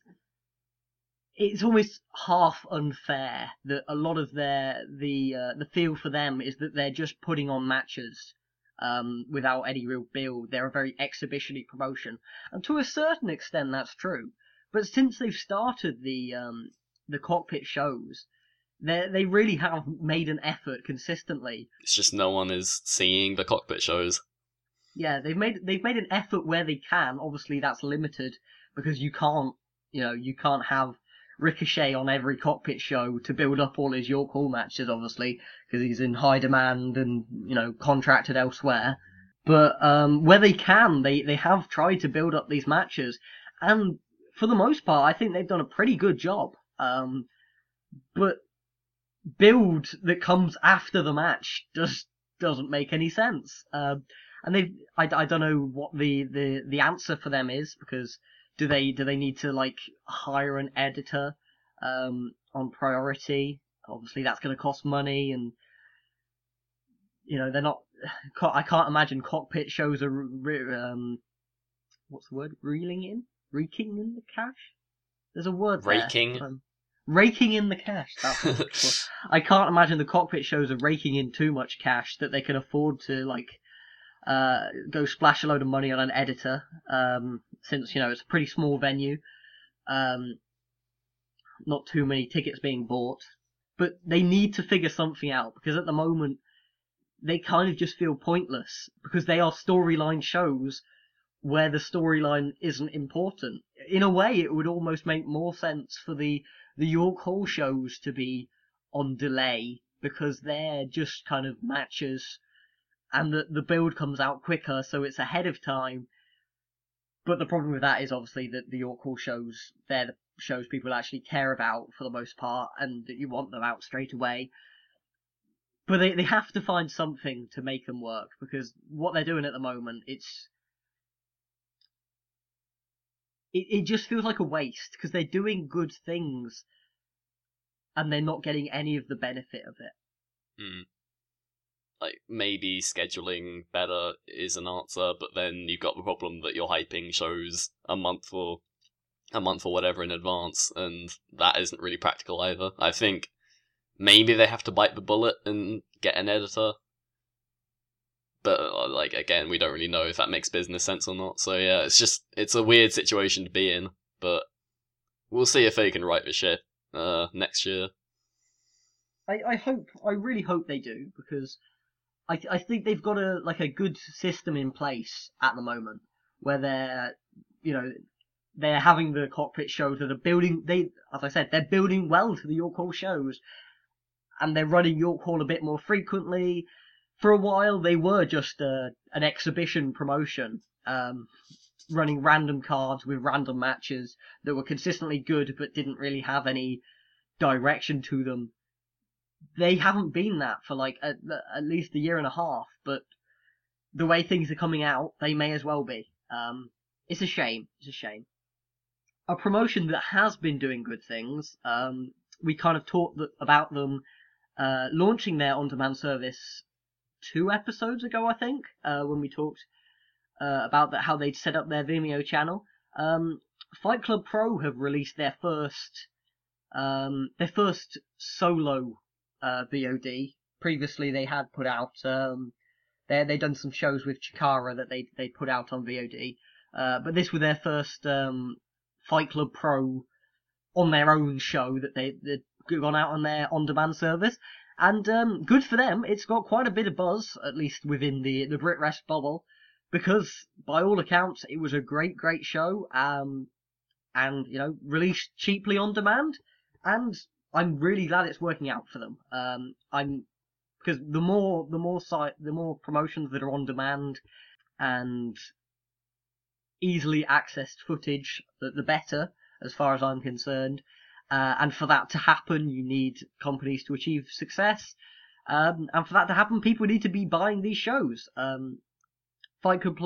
Speaker 2: it's almost half unfair that a lot of the feel for them is that they're just putting on matches, without any real build. They're a very exhibition-y promotion. And to a certain extent that's true. But since they've started the cockpit shows, they really have made an effort consistently.
Speaker 3: It's just no one is seeing the cockpit shows.
Speaker 2: Yeah, they've made an effort where they can. Obviously, that's limited because you can't have Ricochet on every cockpit show to build up all his York Hall matches, obviously, because he's in high demand and contracted elsewhere. But where they can, they have tried to build up these matches, and for the most part, I think they've done a pretty good job. But build that comes after the match just doesn't make any sense. And I don't know what the answer for them is, because do they need to hire an editor on priority? Obviously that's going to cost money, and they're not. I can't imagine cockpit shows are what's the word? Reeking in the cash. There's a word there. Raking in the cash. That's what I can't imagine the cockpit shows are raking in too much cash that they can afford to go splash a load of money on an editor, since it's a pretty small venue, not too many tickets being bought. But they need to figure something out, because at the moment they kind of just feel pointless, because they are storyline shows where the storyline isn't important. In a way, it would almost make more sense for the York Hall shows to be on delay, because they're just kind of matches, and the build comes out quicker, so it's ahead of time. But the problem with that is obviously that the York Hall shows, they're the shows people actually care about for the most part, and that you want them out straight away. But they have to find something to make them work, because what they're doing at the moment, it just feels like a waste, because they're doing good things, and they're not getting any of the benefit of it.
Speaker 3: Maybe scheduling better is an answer, but then you've got the problem that you're hyping shows a month or whatever in advance, and that isn't really practical either. I think maybe they have to bite the bullet and get an editor, but again, we don't really know if that makes business sense or not. So yeah, it's a weird situation to be in, but we'll see if they can right the ship next year.
Speaker 2: I really hope they do, because I think they've got a good system in place at the moment, where they're having the cockpit shows that are building. As I said, they're building well to the York Hall shows, and they're running York Hall a bit more frequently. For a while, they were just an exhibition promotion, running random cards with random matches that were consistently good but didn't really have any direction to them. They haven't been that for like at least a year and a half, but the way things are coming out, they may as well be. It's a shame. It's a shame. A promotion that has been doing good things, we kind of talked about them launching their on-demand service 2 episodes ago, I think, when we talked about how they'd set up their Vimeo channel. Fight Club Pro have released their first solo VOD. Previously, they had put out they'd done some shows with Chikara that they put out on VOD, but this was their first Fight Club Pro on their own show that they'd gone out on their on-demand service. And good for them. It's got quite a bit of buzz, at least within the BritRest bubble, because by all accounts it was a great show, and released cheaply on demand. And I'm really glad it's working out for them. Because the more promotions that are on demand and easily accessed footage, the better, as far as I'm concerned. And for that to happen, you need companies to achieve success. And for that to happen, people need to be buying these shows. Fight Club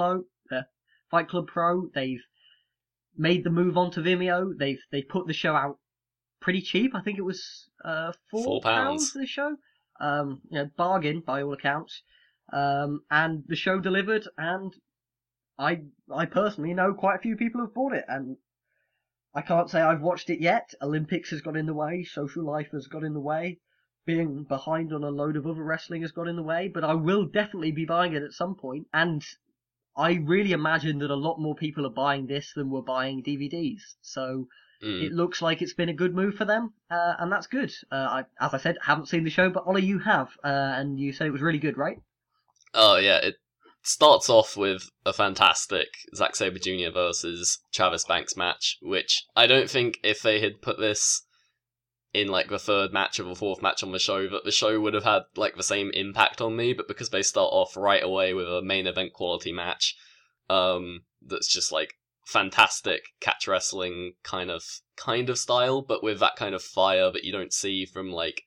Speaker 2: Pro, they've made the move onto Vimeo. They put the show out pretty cheap. I think it was £4 for the show. Bargain by all accounts. And the show delivered, and I personally know quite a few people have bought it, and I can't say I've watched it yet. Olympics has got in the way, social life has got in the way, being behind on a load of other wrestling has got in the way, but I will definitely be buying it at some point, and I really imagine that a lot more people are buying this than were buying DVDs, so it looks like it's been a good move for them, and that's good. As I said, haven't seen the show, but Ollie, you have, and you said it was really good, right?
Speaker 3: Oh yeah, it starts off with a fantastic Zack Sabre Jr. versus Travis Banks match, which I don't think if they had put this in like the third match or the fourth match on the show, that the show would have had like the same impact on me, but because they start off right away with a main event quality match, that's just like fantastic catch wrestling kind of style, but with that kind of fire that you don't see from like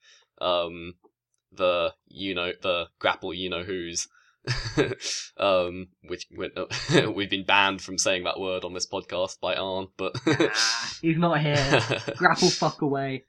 Speaker 3: the grapple who's which we've been banned from saying that word on this podcast by Arn, but
Speaker 2: he's not here. Grapple fuck away.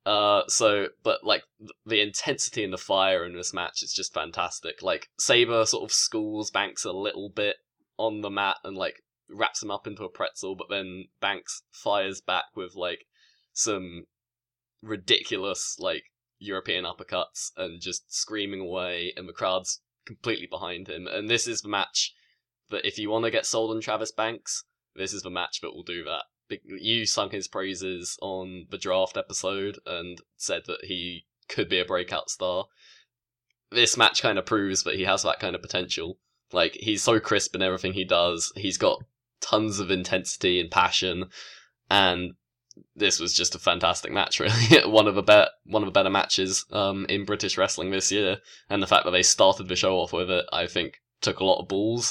Speaker 3: But like the intensity and the fire in this match is just fantastic. Like Sabre sort of schools Banks a little bit on the mat and like wraps him up into a pretzel, but then Banks fires back with like some ridiculous like European uppercuts and just screaming away, and the crowd's completely behind him. And this is the match that if you want to get sold on Travis Banks, this is the match that will do that. You sung his praises on the draft episode and said that he could be a breakout star. This match kind of proves that he has that kind of potential. Like, he's so crisp in everything he does. He's got tons of intensity and passion, and this was just a fantastic match, really. one of the better matches in British wrestling this year, and the fact that they started the show off with it, I think, took a lot of balls.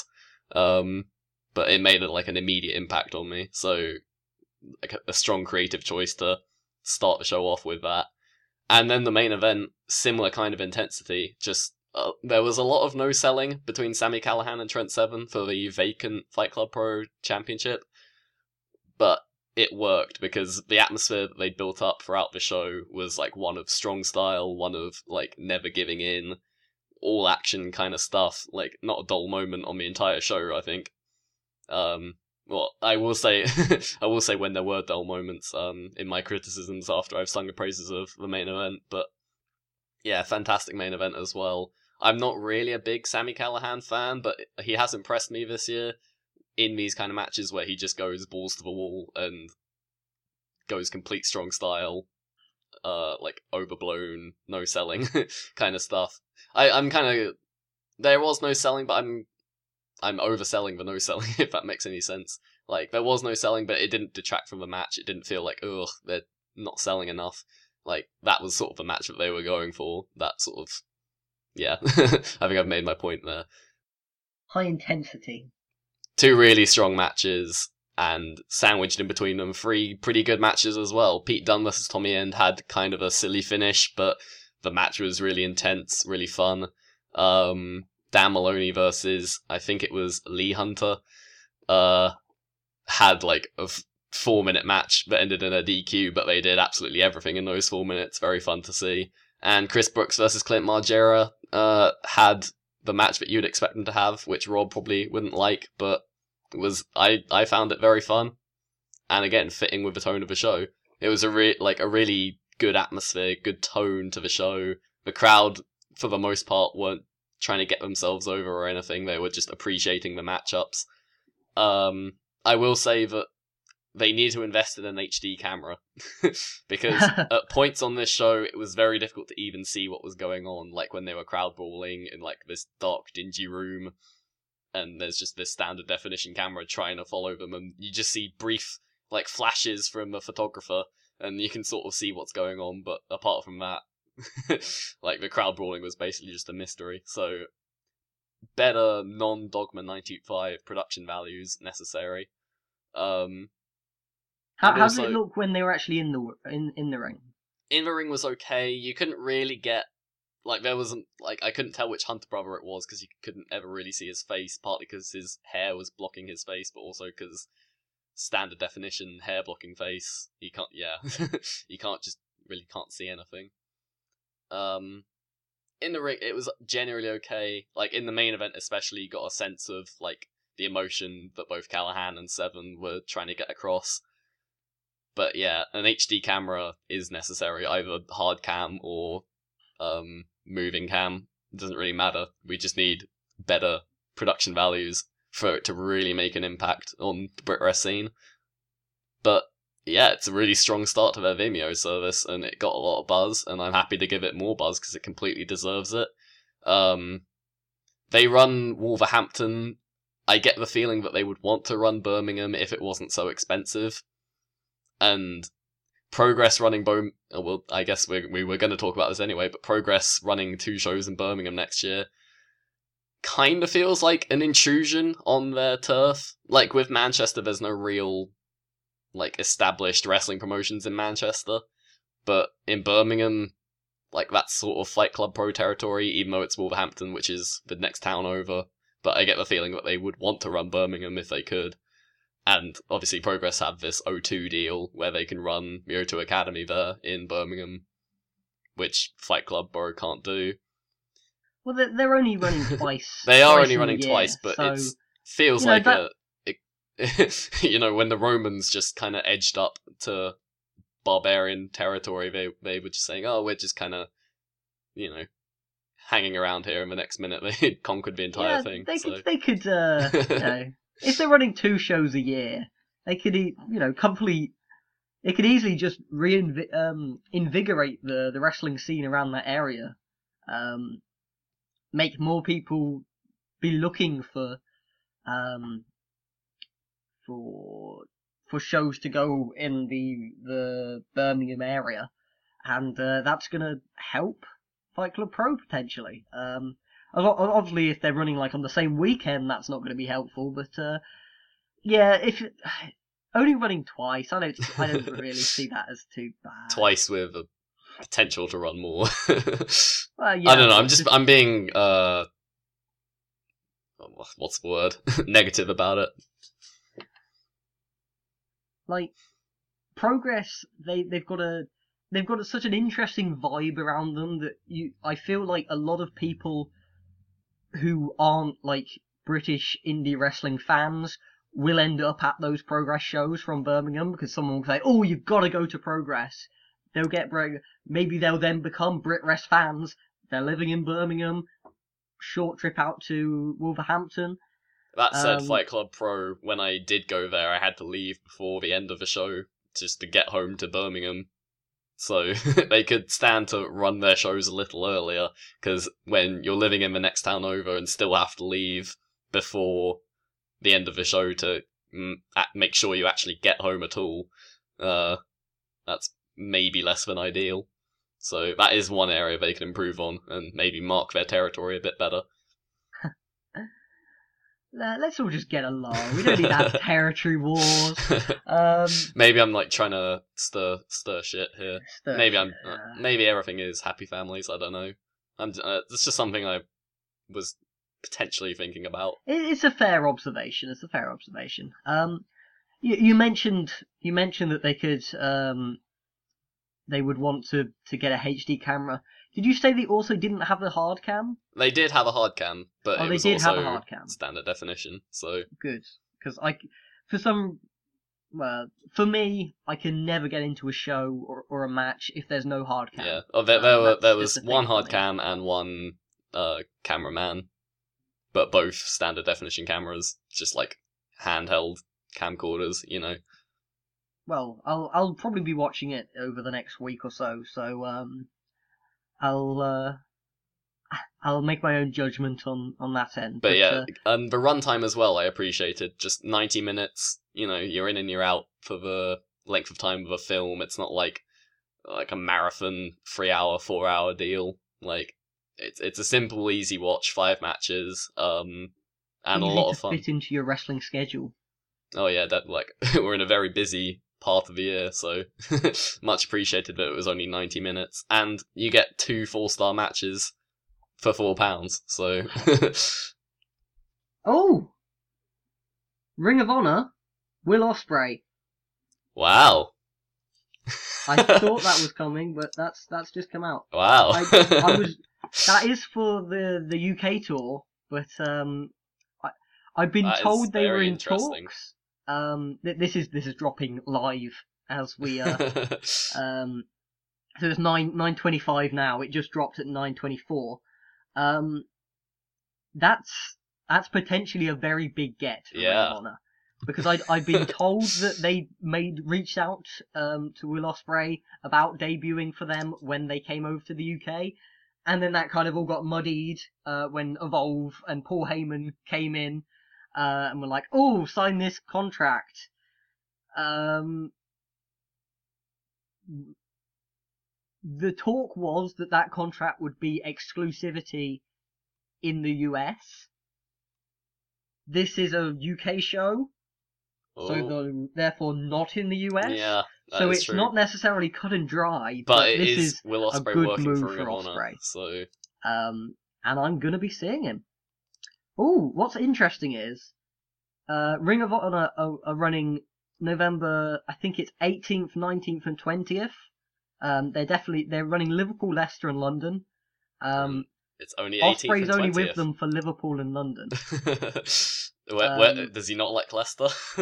Speaker 3: But it made like an immediate impact on me. So, like a strong creative choice to start the show off with that. And then the main event, similar kind of intensity. Just there was a lot of no selling between Sami Callihan and Trent Seven for the vacant Fight Club Pro Championship, but it worked because the atmosphere that they built up throughout the show was like one of strong style, one of like never giving in, all action kind of stuff. Like not a dull moment on the entire show, I think. Well, I will say when there were dull moments in my criticisms after I've sung the praises of the main event, but yeah, fantastic main event as well. I'm not really a big Sami Callihan fan, but he has impressed me this year in these kind of matches where he just goes balls to the wall and goes complete strong style, like overblown, no selling kind of stuff. I'm kind of, there was no selling, but I'm overselling the no selling, if that makes any sense. Like, there was no selling, but it didn't detract from the match. It didn't feel like, ugh, they're not selling enough. Like, that was sort of the match that they were going for. That sort of, yeah. I think I've made my point there.
Speaker 2: High intensity.
Speaker 3: 2 really strong matches, and sandwiched in between them 3 pretty good matches as well. Pete Dunne versus Tommy End had kind of a silly finish, but the match was really intense, really fun. Dan Maloney versus, I think it was Lee Hunter, had like a 4-minute match that ended in a DQ, but they did absolutely everything in those 4 minutes. Very fun to see. And Chris Brooks versus Clint Margera had the match that you'd expect them to have, which Rob probably wouldn't like, but I found it very fun. And again, fitting with the tone of the show. It was a really good atmosphere, good tone to the show. The crowd, for the most part, weren't trying to get themselves over or anything. They were just appreciating the matchups. I will say that they need to invest in an HD camera because at points on this show it was very difficult to even see what was going on, like when they were crowd brawling in like this dark, dingy room, and there's just this standard definition camera trying to follow them, and you just see brief like flashes from the photographer, and you can sort of see what's going on, but apart from that, like the crowd brawling was basically just a mystery. So better non-Dogma 925 production values necessary.
Speaker 2: How did it look when they were actually in the ring?
Speaker 3: In the ring was okay. You couldn't really get there wasn't I couldn't tell which Hunter brother it was because you couldn't ever really see his face. Partly because his hair was blocking his face, but also because standard definition hair blocking face. You can't you can't see anything. In the ring, it was generally okay. Like in the main event, especially, you got a sense of like the emotion that both Callahan and Seven were trying to get across. But yeah, an HD camera is necessary, either hard cam or moving cam. It doesn't really matter. We just need better production values for it to really make an impact on the BritWres scene. But yeah, it's a really strong start to their Vimeo service, and it got a lot of buzz, and I'm happy to give it more buzz because it completely deserves it. They run Wolverhampton. I get the feeling that they would want to run Birmingham if it wasn't so expensive. And Progress running well, I guess we were going to talk about this anyway, but Progress running 2 shows in Birmingham next year kind of feels like an intrusion on their turf. Like with Manchester, there's no real like established wrestling promotions in Manchester, but in Birmingham, like that's sort of Fight Club Pro territory, even though it's Wolverhampton, which is the next town over. But I get the feeling that they would want to run Birmingham if they could. And obviously Progress have this O2 deal where they can run the O2 Academy there in Birmingham, which Fight Club Borough can't do.
Speaker 2: Well, they're only running twice.
Speaker 3: They are only running
Speaker 2: year,
Speaker 3: twice, but
Speaker 2: so,
Speaker 3: it feels like when the Romans just kind of edged up to barbarian territory, they were just saying, oh, we're just kind of, hanging around here, and the next minute they conquered the entire thing.
Speaker 2: They could, if they're running 2 shows a year, they could, complete. It could easily just invigorate the wrestling scene around that area. Make more people be looking for shows to go in the Birmingham area, and that's gonna help Fight Club Pro potentially. Obviously, if they're running like on the same weekend, that's not going to be helpful. But if only running twice, I don't really see that as too bad.
Speaker 3: Twice with a potential to run more.
Speaker 2: Well, yeah,
Speaker 3: I don't know. I'm being what's the word? Negative about it.
Speaker 2: Like Progress, they've got such an interesting vibe around them that I feel like a lot of people who aren't like British indie wrestling fans will end up at those Progress shows from Birmingham because someone will say, "Oh, you've got to go to Progress." They'll get maybe they'll then become BritWres fans. They're living in Birmingham. Short trip out to Wolverhampton.
Speaker 3: That said, Fight Club Pro, when I did go there, I had to leave before the end of the show just to get home to Birmingham. So they could stand to run their shows a little earlier, because when you're living in the next town over and still have to leave before the end of the show to make sure you actually get home at all, that's maybe less than ideal. So that is one area they can improve on, and maybe mark their territory a bit better.
Speaker 2: let's all just get along. We don't need to have territory wars.
Speaker 3: Maybe I'm like trying to stir shit here.
Speaker 2: Stir
Speaker 3: Maybe everything is happy families. I don't know. It's just something I was potentially thinking about.
Speaker 2: It's a fair observation. You mentioned that they could they would want to get a HD camera. Did you say they also didn't have the hard cam?
Speaker 3: They did have a hard cam, but it was
Speaker 2: have a
Speaker 3: also
Speaker 2: hard cam.
Speaker 3: standard definition. So
Speaker 2: good, because for me, I can never get into a show or a match if there's no hard cam.
Speaker 3: Yeah, there was one hard cam and one cameraman, but both standard definition cameras, just like handheld camcorders, you know.
Speaker 2: Well, I'll probably be watching it over the next week or so. So I'll make my own judgment on that end.
Speaker 3: But yeah, the runtime as well, I appreciated. Just 90 minutes, you know, you're in and you're out for the length of time of a film. It's not like a marathon 3-hour, 4-hour deal. Like, it's a simple, easy watch, 5 matches, and
Speaker 2: easy
Speaker 3: a lot of fun.
Speaker 2: Fit into your wrestling schedule.
Speaker 3: Oh yeah, that like we're in a very busy part of the year, so much appreciated that it was only 90 minutes, and you get 2 4-star matches for £4. So,
Speaker 2: oh, Ring of Honor, Will Ospreay.
Speaker 3: Wow.
Speaker 2: I thought that was coming, but that's just come out.
Speaker 3: Wow.
Speaker 2: That is for the UK tour, but I've been told they were in talks. This is dropping live as we so it's 9:25 now. It just dropped at 9:24. That's potentially a very big get for Ring of Honor, because I've been told that they reached out to Will Ospreay about debuting for them when they came over to the UK, and then that kind of all got muddied when Evolve and Paul Heyman came in. And we're like, oh, sign this contract. The talk was that contract would be exclusivity in the US. This is a UK show, so therefore not in the US.
Speaker 3: Yeah,
Speaker 2: so it's
Speaker 3: true.
Speaker 2: Not necessarily cut and dry,
Speaker 3: but
Speaker 2: this is
Speaker 3: Will Ospreay
Speaker 2: a good
Speaker 3: working
Speaker 2: move
Speaker 3: for Ring
Speaker 2: for
Speaker 3: of Honor,
Speaker 2: Ospreay.
Speaker 3: so
Speaker 2: and I'm gonna be seeing him. Oh, what's interesting is Ring of Honor are running November, I think it's 18th, 19th, and 20th. They're running Liverpool, Leicester, and London.
Speaker 3: It's only 18th
Speaker 2: Ospreay's
Speaker 3: and 20th.
Speaker 2: only with them for Liverpool and London.
Speaker 3: where, does he not like Leicester?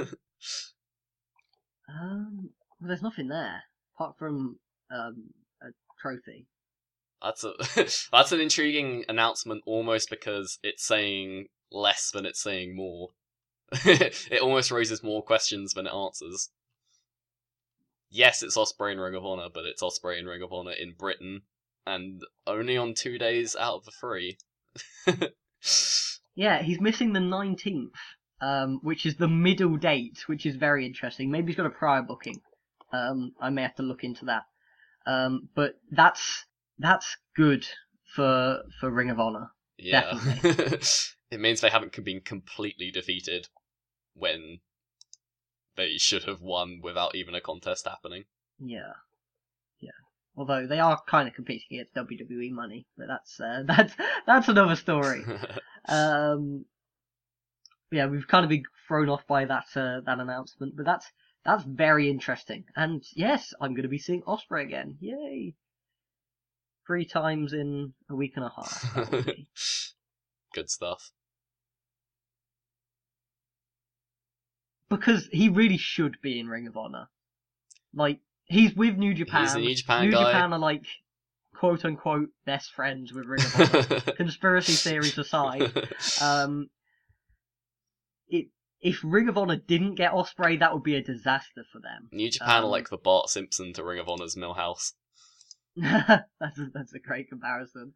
Speaker 2: Well, there's nothing there apart from a trophy.
Speaker 3: That's an intriguing announcement, almost because it's saying less than it's saying more. It almost raises more questions than it answers. Yes, it's Ospreay in Ring of Honor, but it's Ospreay in Ring of Honor in Britain, and only on 2 days out of the 3.
Speaker 2: Yeah, he's missing the 19th, which is the middle date, which is very interesting. Maybe he's got a prior booking. I may have to look into that. But that's good for Ring of Honor.
Speaker 3: Yeah.
Speaker 2: Definitely.
Speaker 3: It means they haven't been completely defeated when they should have won without even a contest happening.
Speaker 2: Yeah. Although they are kind of competing against WWE money, but that's another story. Yeah, we've kind of been thrown off by that announcement, but that's very interesting. And yes, I'm going to be seeing Ospreay again. Yay! 3 times in a week and a half. That would be.
Speaker 3: Good stuff.
Speaker 2: Because he really should be in Ring of Honor. Like, he's with New Japan.
Speaker 3: He's a New Japan
Speaker 2: guy.
Speaker 3: New
Speaker 2: Japan are like, quote unquote, best friends with Ring of Honor. Conspiracy theories aside. If Ring of Honor didn't get Ospreay, that would be a disaster for them.
Speaker 3: New Japan are like the Bart Simpson to Ring of Honor's Millhouse.
Speaker 2: That's a great comparison.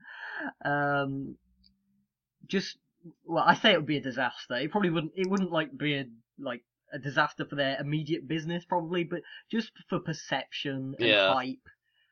Speaker 2: I say it would be a disaster. It probably wouldn't. It wouldn't be a disaster for their immediate business, probably, but just for perception and hype.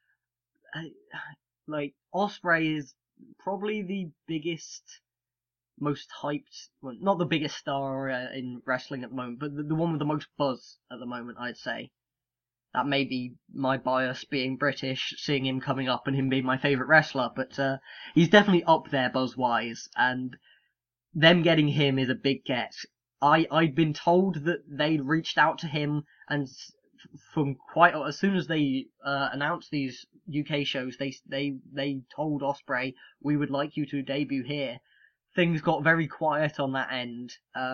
Speaker 2: Ospreay is probably the biggest most hyped, well, not the biggest star in wrestling at the moment, but the one with the most buzz at the moment, I'd say. That may be my bias being British, seeing him coming up and him being my favourite wrestler, but he's definitely up there buzz-wise, and them getting him is a big get. I'd been told that they'd reached out to him, and from quite as soon as they announced these UK shows, they told Ospreay, we would like you to debut here. Things got very quiet on that end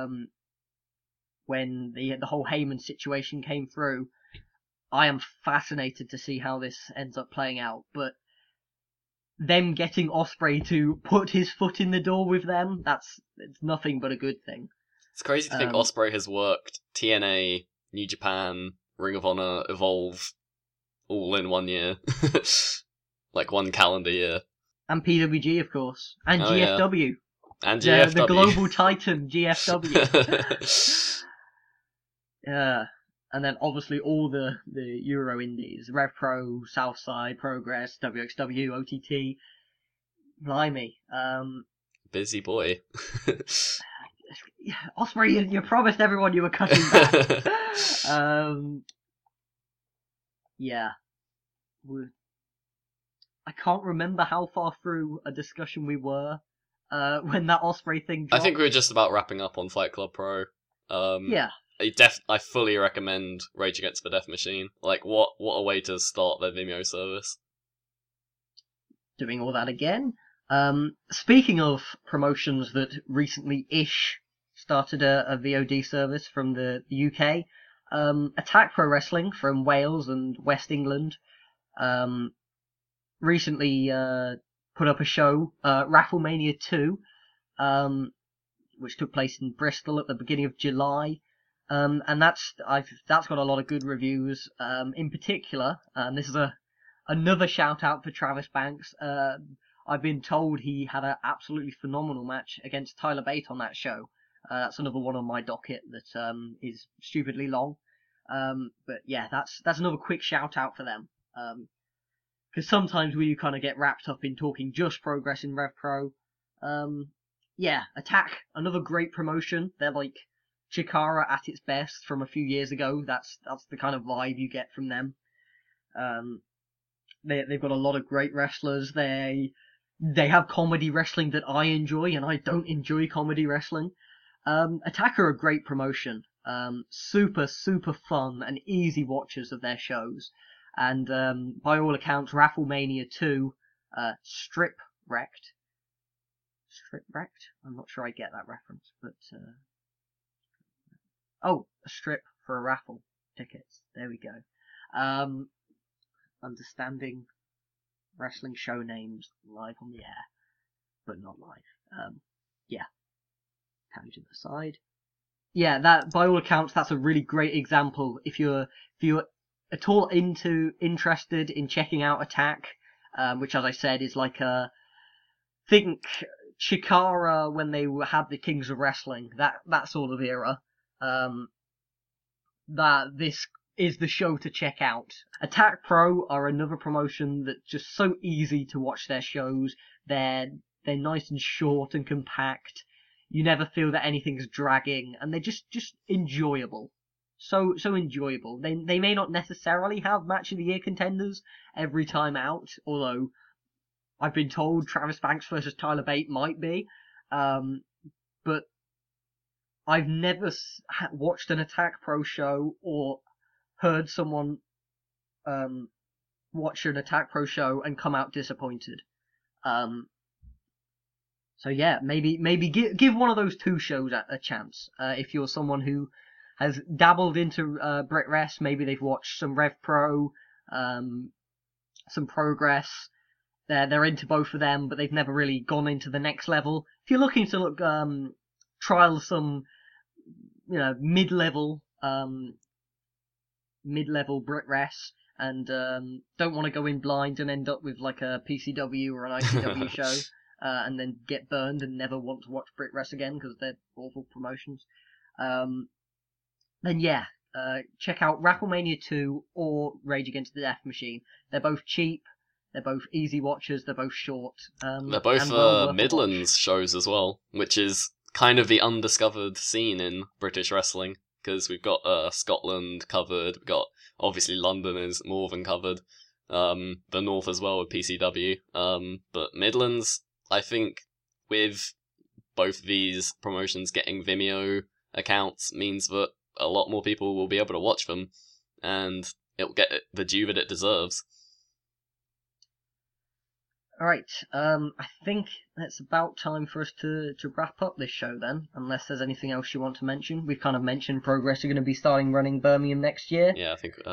Speaker 2: when the whole Heyman situation came through. I am fascinated to see how this ends up playing out, but them getting Ospreay to put his foot in the door with them, it's nothing but a good thing.
Speaker 3: It's crazy to think Ospreay has worked TNA, New Japan, Ring of Honor, Evolve, all in 1 year. Like 1 calendar year.
Speaker 2: And PWG, of course. And GFW.
Speaker 3: Yeah. And GFW.
Speaker 2: The global titan, GFW. Yeah. And then obviously all the Euro indies. Rev Pro, Southside, Progress, WXW, OTT. Blimey.
Speaker 3: Busy boy.
Speaker 2: Ospreay, you promised everyone you were cutting back. Yeah. I can't remember how far through a discussion we were when that Ospreay thing dropped.
Speaker 3: I think we were just about wrapping up on Fight Club Pro.
Speaker 2: Yeah.
Speaker 3: I fully recommend Rage Against the Death Machine. Like, what a way to start their Vimeo service.
Speaker 2: Doing all that again. Speaking of promotions that recently-ish started a VOD service from the UK, Attack Pro Wrestling from Wales and West England recently put up a show, Rafflemania 2, which took place in Bristol at the beginning of July. And that's got a lot of good reviews. In particular, this is another shout out for Travis Banks. I've been told he had an absolutely phenomenal match against Tyler Bate on that show. That's another one on my docket that is stupidly long. But yeah, that's another quick shout out for them. Because sometimes we kind of get wrapped up in talking just Progress in Rev Pro. Yeah, Attack, another great promotion. They're like Chikara at its best from a few years ago. That's the kind of vibe you get from them. They've got a lot of great wrestlers. They have comedy wrestling that I enjoy, and I don't enjoy comedy wrestling. Attack are a great promotion. Super fun and easy watchers of their shows. And by all accounts, Rafflemania 2, Strip Wrecked. I'm not sure I get that reference, but a strip for a raffle tickets. There we go. Understanding wrestling show names live on the air, but not live. Yeah. Tangent aside. Yeah, that by all accounts, that's a really great example. If you're at all interested in checking out Attack, which as I said is like think Chikara when they had the Kings of Wrestling, that sort of era. That this is the show to check out. Attack Pro are another promotion that's just so easy to watch their shows. They're nice and short and compact. You never feel that anything's dragging, and they're just enjoyable. So enjoyable. They may not necessarily have match of the year contenders every time out, although I've been told Travis Banks versus Tyler Bate might be. But I've never watched an Attack Pro show or heard someone watch an Attack Pro show and come out disappointed. So yeah, maybe give one of those two shows a chance. If you're someone who has dabbled into Brit Rest, maybe they've watched some Rev Pro, some Progress. They're into both of them, but they've never really gone into the next level. If you're looking to trial some, mid-level Brit Rest, and don't want to go in blind and end up with like a PCW or an ICW show, and then get burned and never want to watch Brit Rest again because they're awful promotions. Then yeah, check out Rafflemania 2 or Rage Against the Death Machine. They're both cheap. They're both easy watchers. They're both short.
Speaker 3: They're both
Speaker 2: and well worth a
Speaker 3: Midlands
Speaker 2: watch.
Speaker 3: shows as well, which is kind of the undiscovered scene in British wrestling, because we've got Scotland covered, we've got, obviously, London is more than covered, the North as well with PCW, but Midlands, I think, with both of these promotions getting Vimeo accounts, means that a lot more people will be able to watch them, and it'll get the due that it deserves.
Speaker 2: Alright, I think it's about time for us to wrap up this show then, unless there's anything else you want to mention. We've kind of mentioned Progress are going to be starting running Birmingham next year.
Speaker 3: Yeah, I think...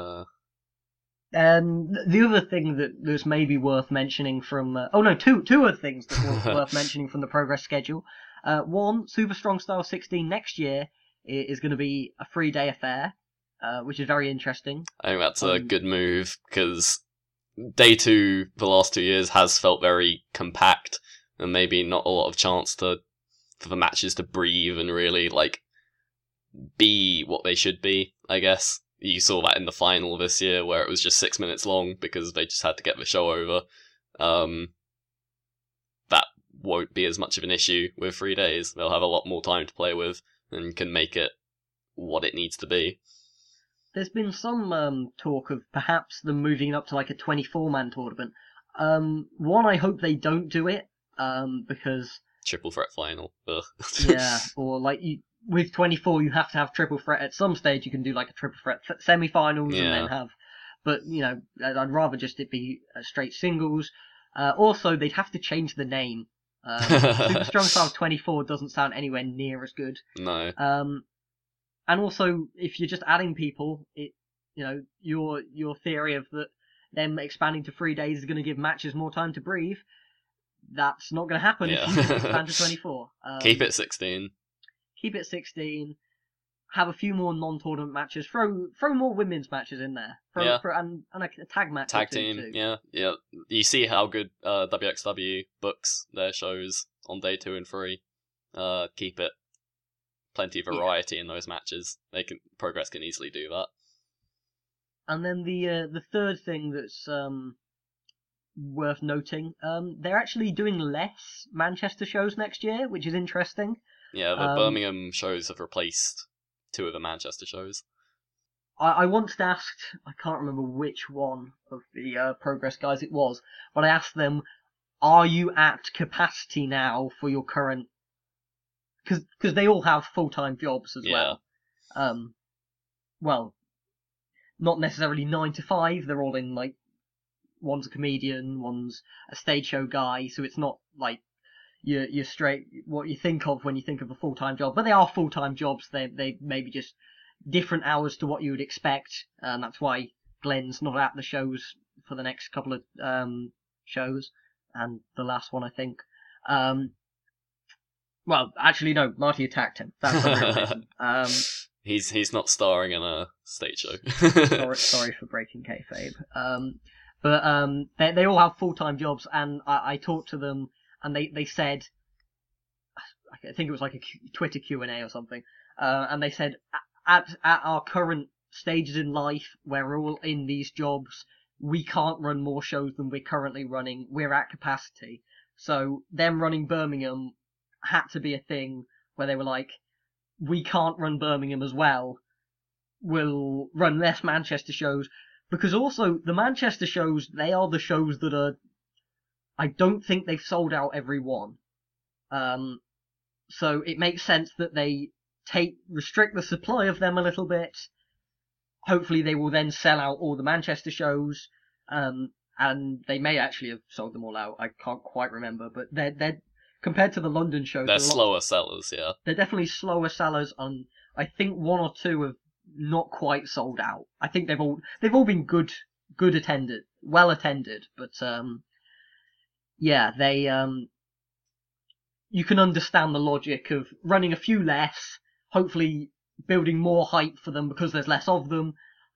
Speaker 2: The other thing that's maybe worth mentioning from... two other things that were worth mentioning from the Progress schedule. One, Super Strong Style 16 next year is going to be a 3-day affair, which is very interesting.
Speaker 3: I think that's a good move, because Day 2, the last 2 years, has felt very compact, and maybe not a lot of chance for the matches to breathe and really, be what they should be, I guess. You saw that in the final this year, where it was just 6 minutes long, because they just had to get the show over. That won't be as much of an issue with 3 days. They'll have a lot more time to play with, and can make it what it needs to be.
Speaker 2: There's been some talk of perhaps them moving up to a 24-man tournament. One, I hope they don't do it, because...
Speaker 3: Triple threat final. Ugh.
Speaker 2: Yeah, or with 24 you have to have triple threat. At some stage you can do a triple threat semi-finals and then have... But, I'd rather just it be straight singles. Also, they'd have to change the name. Super Strong Style 24 doesn't sound anywhere near as good.
Speaker 3: No.
Speaker 2: And also, if you're just adding people, your theory of that them expanding to 3 days is going to give matches more time to breathe, that's not going to happen if you expand to 24.
Speaker 3: Keep it 16.
Speaker 2: Keep it 16. Have a few more non-tournament matches. Throw more women's matches in there. And a tag match.
Speaker 3: Tag team,
Speaker 2: too.
Speaker 3: yeah. You see how good WXW books their shows on Day 2 and 3. Keep it. Plenty of variety in those matches. Progress can easily do that.
Speaker 2: And then the third thing that's worth noting, they're actually doing less Manchester shows next year, which is interesting.
Speaker 3: Yeah, the Birmingham shows have replaced 2 of the Manchester shows.
Speaker 2: I once asked, I can't remember which one of the Progress guys it was, but I asked them, are you at capacity now for your current... Because they all have full-time jobs as well. Well, not necessarily 9 to 5. They're all in one's a comedian, one's a stage show guy. So it's not you're straight what you think of when you think of a full-time job. But they are full-time jobs. They maybe just different hours to what you would expect. And that's why Glenn's not at the shows for the next couple of shows, and the last one I think. Well, actually, no. Marty attacked him. That's the real reason.
Speaker 3: He's not starring in a stage show.
Speaker 2: sorry for breaking kayfabe. But they all have full-time jobs, and I talked to them, and they said, I think it was a Twitter Q&A or something, and they said at our current stages in life where we're all in these jobs, we can't run more shows than we're currently running. We're at capacity. So them running Birmingham had to be a thing where they were we can't run Birmingham as well. We'll run less Manchester shows. Because also, the Manchester shows, they are the shows that are... I don't think they've sold out every one. So it makes sense that they restrict the supply of them a little bit. Hopefully they will then sell out all the Manchester shows. And they may actually have sold them all out. I can't quite remember. But they're compared to the London shows,
Speaker 3: they're slower sellers, yeah.
Speaker 2: They're definitely slower sellers, and I think 1 or 2 have not quite sold out. I think they've all been good attended, well attended, but they you can understand the logic of running a few less, hopefully building more hype for them because there's less of them,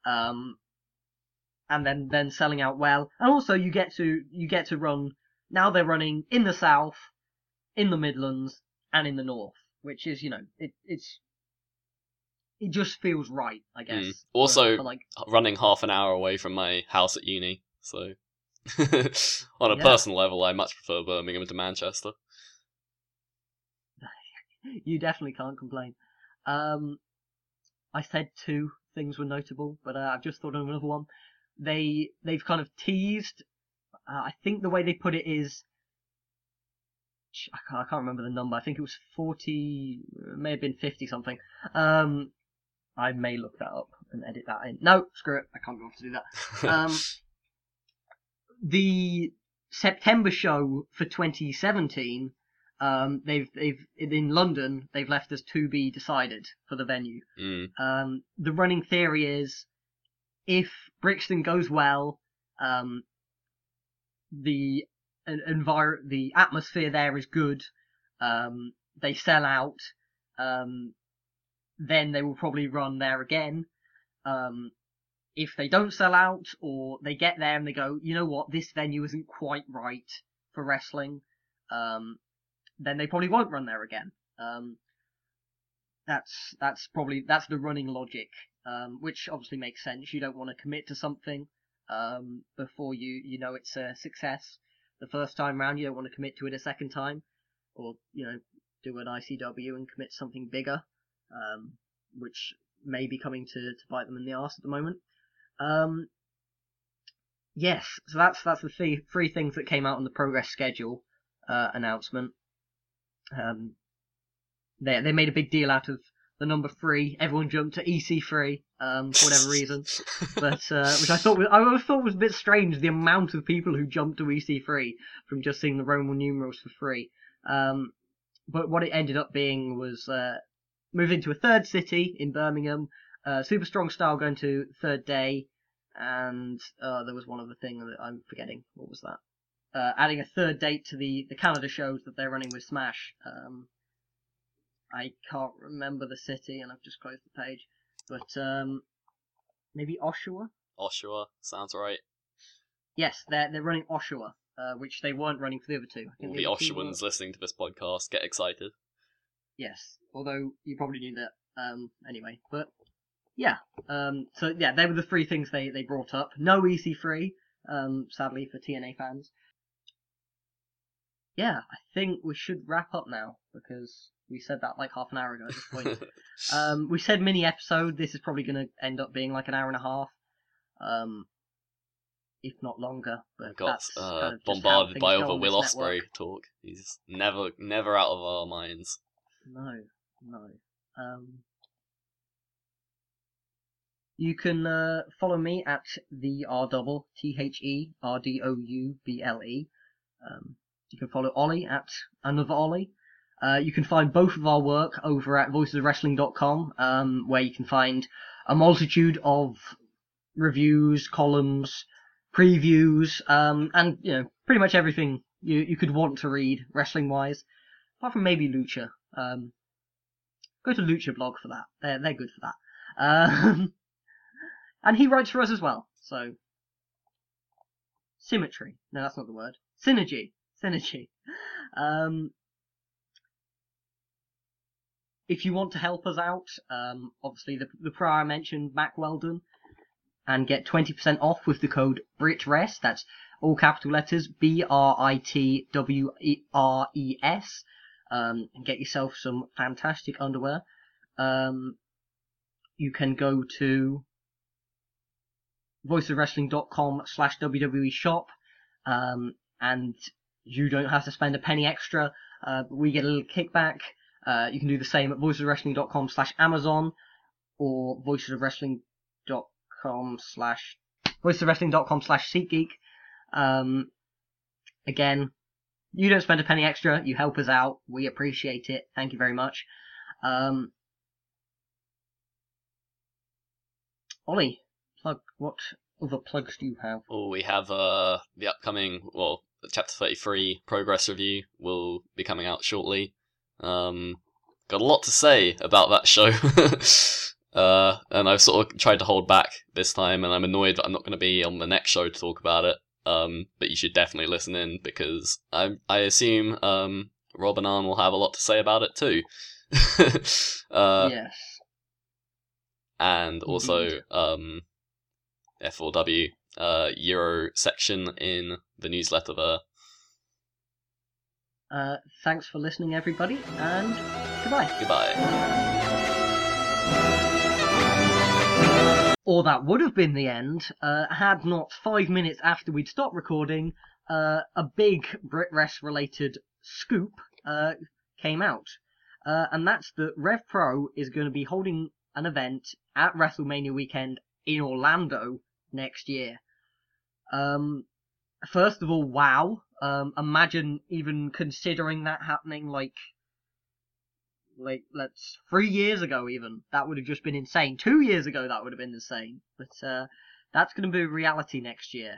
Speaker 2: and then selling out well. And also you get to run, now they're running in the South, in the Midlands, and in the North, which is, it just feels right, I guess.
Speaker 3: Also, running half an hour away from my house at uni, so On a
Speaker 2: Yeah.
Speaker 3: personal level, I much prefer Birmingham to Manchester.
Speaker 2: You definitely can't complain. I said 2 things were notable, but I've just thought of another one. They've kind of teased. I think the way they put it is, I can't remember the number. I think it was 40, it may have been 50 something. I may look that up and edit that in. No, screw it. I can't go off to do that. The September show for 2017, they've in London, they've left as to be decided for the venue. The running theory is, if Brixton goes well, the atmosphere there is good, they sell out, then they will probably run there again. If they don't sell out, or they get there and they go, you know what, this venue isn't quite right for wrestling, then they probably won't run there again. That's the running logic, which obviously makes sense. You don't want to commit to something before you know it's a success the first time round. You don't want to commit to it a second time, or do an ICW and commit to something bigger, which may be coming to bite them in the arse at the moment. Yes, so that's the 3 things that came out on the Progress schedule announcement. They made a big deal out of the number 3. Everyone jumped to EC3 for whatever reason, but which I always thought was a bit strange, the amount of people who jumped to EC3 from just seeing the Roman numerals for free. But what it ended up being was moving to a 3rd city in Birmingham, Super Strong Style going to 3rd day, and there was one other thing that I'm forgetting. What was that? Adding a 3rd date to the Canada shows that they're running with Smash. I can't remember the city, and I've just closed the page. But maybe Oshawa?
Speaker 3: Oshawa, sounds right.
Speaker 2: Yes, they're running Oshawa, which they weren't running for the other 2. I think
Speaker 3: All the Oshawans listening to this podcast get excited.
Speaker 2: Yes, although you probably knew that anyway. But yeah, so yeah, they were the 3 things they brought up. No EC3, sadly for TNA fans. Yeah, I think we should wrap up now, because we said that like half an hour ago at this point. We said mini episode. This is probably going to end up being like an hour and a half, if not longer. But
Speaker 3: I got
Speaker 2: that's kind of
Speaker 3: bombarded by
Speaker 2: other
Speaker 3: other Will
Speaker 2: Network.
Speaker 3: Ospreay talk. He's never out of our minds.
Speaker 2: No. You can follow me at the TheRDouble. You can follow Ollie at Another Ollie. You can find both of our work over at voicesofwrestling.com, where you can find a multitude of reviews, columns, previews, and pretty much everything you could want to read wrestling wise, apart from maybe Lucha. Go to Lucha Blog for that. They're good for that. And he writes for us as well. So symmetry. No, that's not the word. Synergy. If you want to help us out, obviously the prior mentioned Mac Weldon, and get 20% off with the code BRITRES. That's all capital letters, BRITWRES, and get yourself some fantastic underwear. You can go to voiceofwrestling.com/WWE shop, and you don't have to spend a penny extra. We get a little kickback. You can do the same at voicesofwrestling.com/Amazon or voicesofwrestling.com/SeatGeek. Again, you don't spend a penny extra. You help us out. We appreciate it. Thank you very much. Ollie, what other plugs do you have?
Speaker 3: Oh, we have the upcoming, Chapter 33 Progress review will be coming out shortly. Got a lot to say about that show. And I've sort of tried to hold back this time, and I'm annoyed that I'm not going to be on the next show to talk about it. But you should definitely listen in, because I assume Rob and Arn will have a lot to say about it too.
Speaker 2: Yes.
Speaker 3: And also
Speaker 2: Indeed.
Speaker 3: F4W Euro section in the newsletter there.
Speaker 2: Thanks for listening, everybody, and goodbye.
Speaker 3: Goodbye.
Speaker 2: Or that would have been the end, had not 5 minutes after we'd stopped recording, a big BritRest related scoop came out. And that's that Rev Pro is going to be holding an event at WrestleMania weekend in Orlando next year. First of all, wow. Imagine even considering that happening like let's 3 years ago even. That would have just been insane. 2 years ago that would have been insane. But that's going to be reality next year.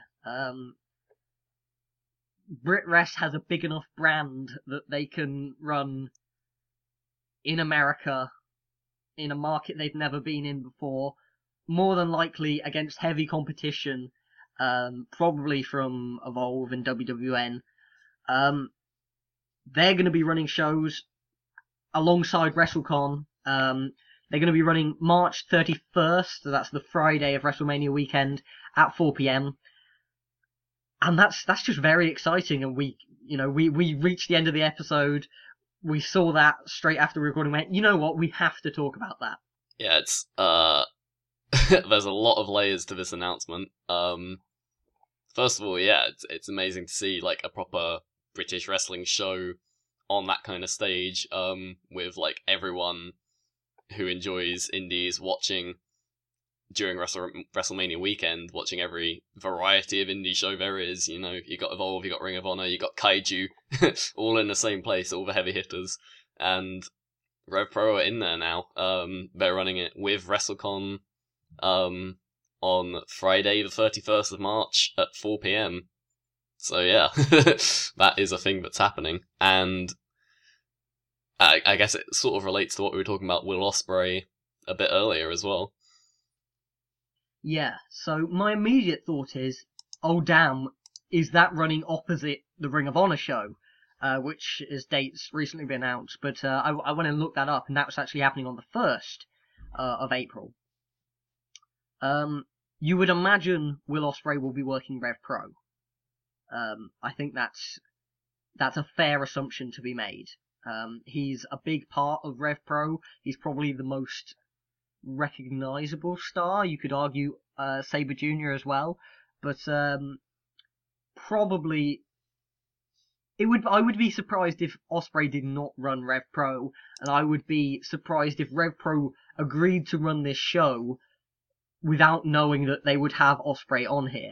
Speaker 2: BritRest has a big enough brand that they can run in America in a market they've never been in before, more than likely against heavy competition, probably from Evolve and WWN. They're going to be running shows alongside WrestleCon. They're going to be running March 31st, so that's the Friday of WrestleMania weekend, at 4 p.m. And that's just very exciting. And we reached the end of the episode. We saw that straight after recording. Went, you know what? We have to talk about that.
Speaker 3: Yeah, it's there's a lot of layers to this announcement. First of all, yeah, it's amazing to see like a proper British wrestling show on that kind of stage, with like everyone who enjoys indies watching during WrestleMania weekend, watching every variety of indie show there is. You know, you got Evolve, you got Ring of Honor, you got Kaiju, all in the same place, all the heavy hitters, and Rev Pro are in there now. They're running it with WrestleCon, on Friday the 31st of March at 4 p.m. So yeah, that is a thing that's happening, and I guess it sort of relates to what we were talking about Will Ospreay a bit earlier as well.
Speaker 2: Yeah, so my immediate thought is, oh damn, is that running opposite the Ring of Honor show, which is dates recently been announced, but I went and looked that up, and that was actually happening on the 1st of April. You would imagine Will Ospreay will be working Rev Pro. I think that's a fair assumption to be made. He's a big part of Rev Pro. He's probably the most recognizable star. You could argue Sabre Jr. as well, but probably I would be surprised if Ospreay did not run Rev Pro, and I would be surprised if Rev Pro agreed to run this show without knowing that they would have Ospreay on here.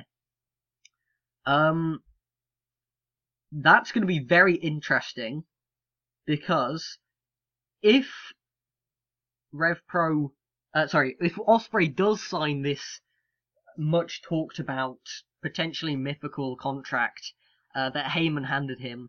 Speaker 2: That's going to be very interesting, because if Ospreay does sign this much talked about, potentially mythical contract that Heyman handed him,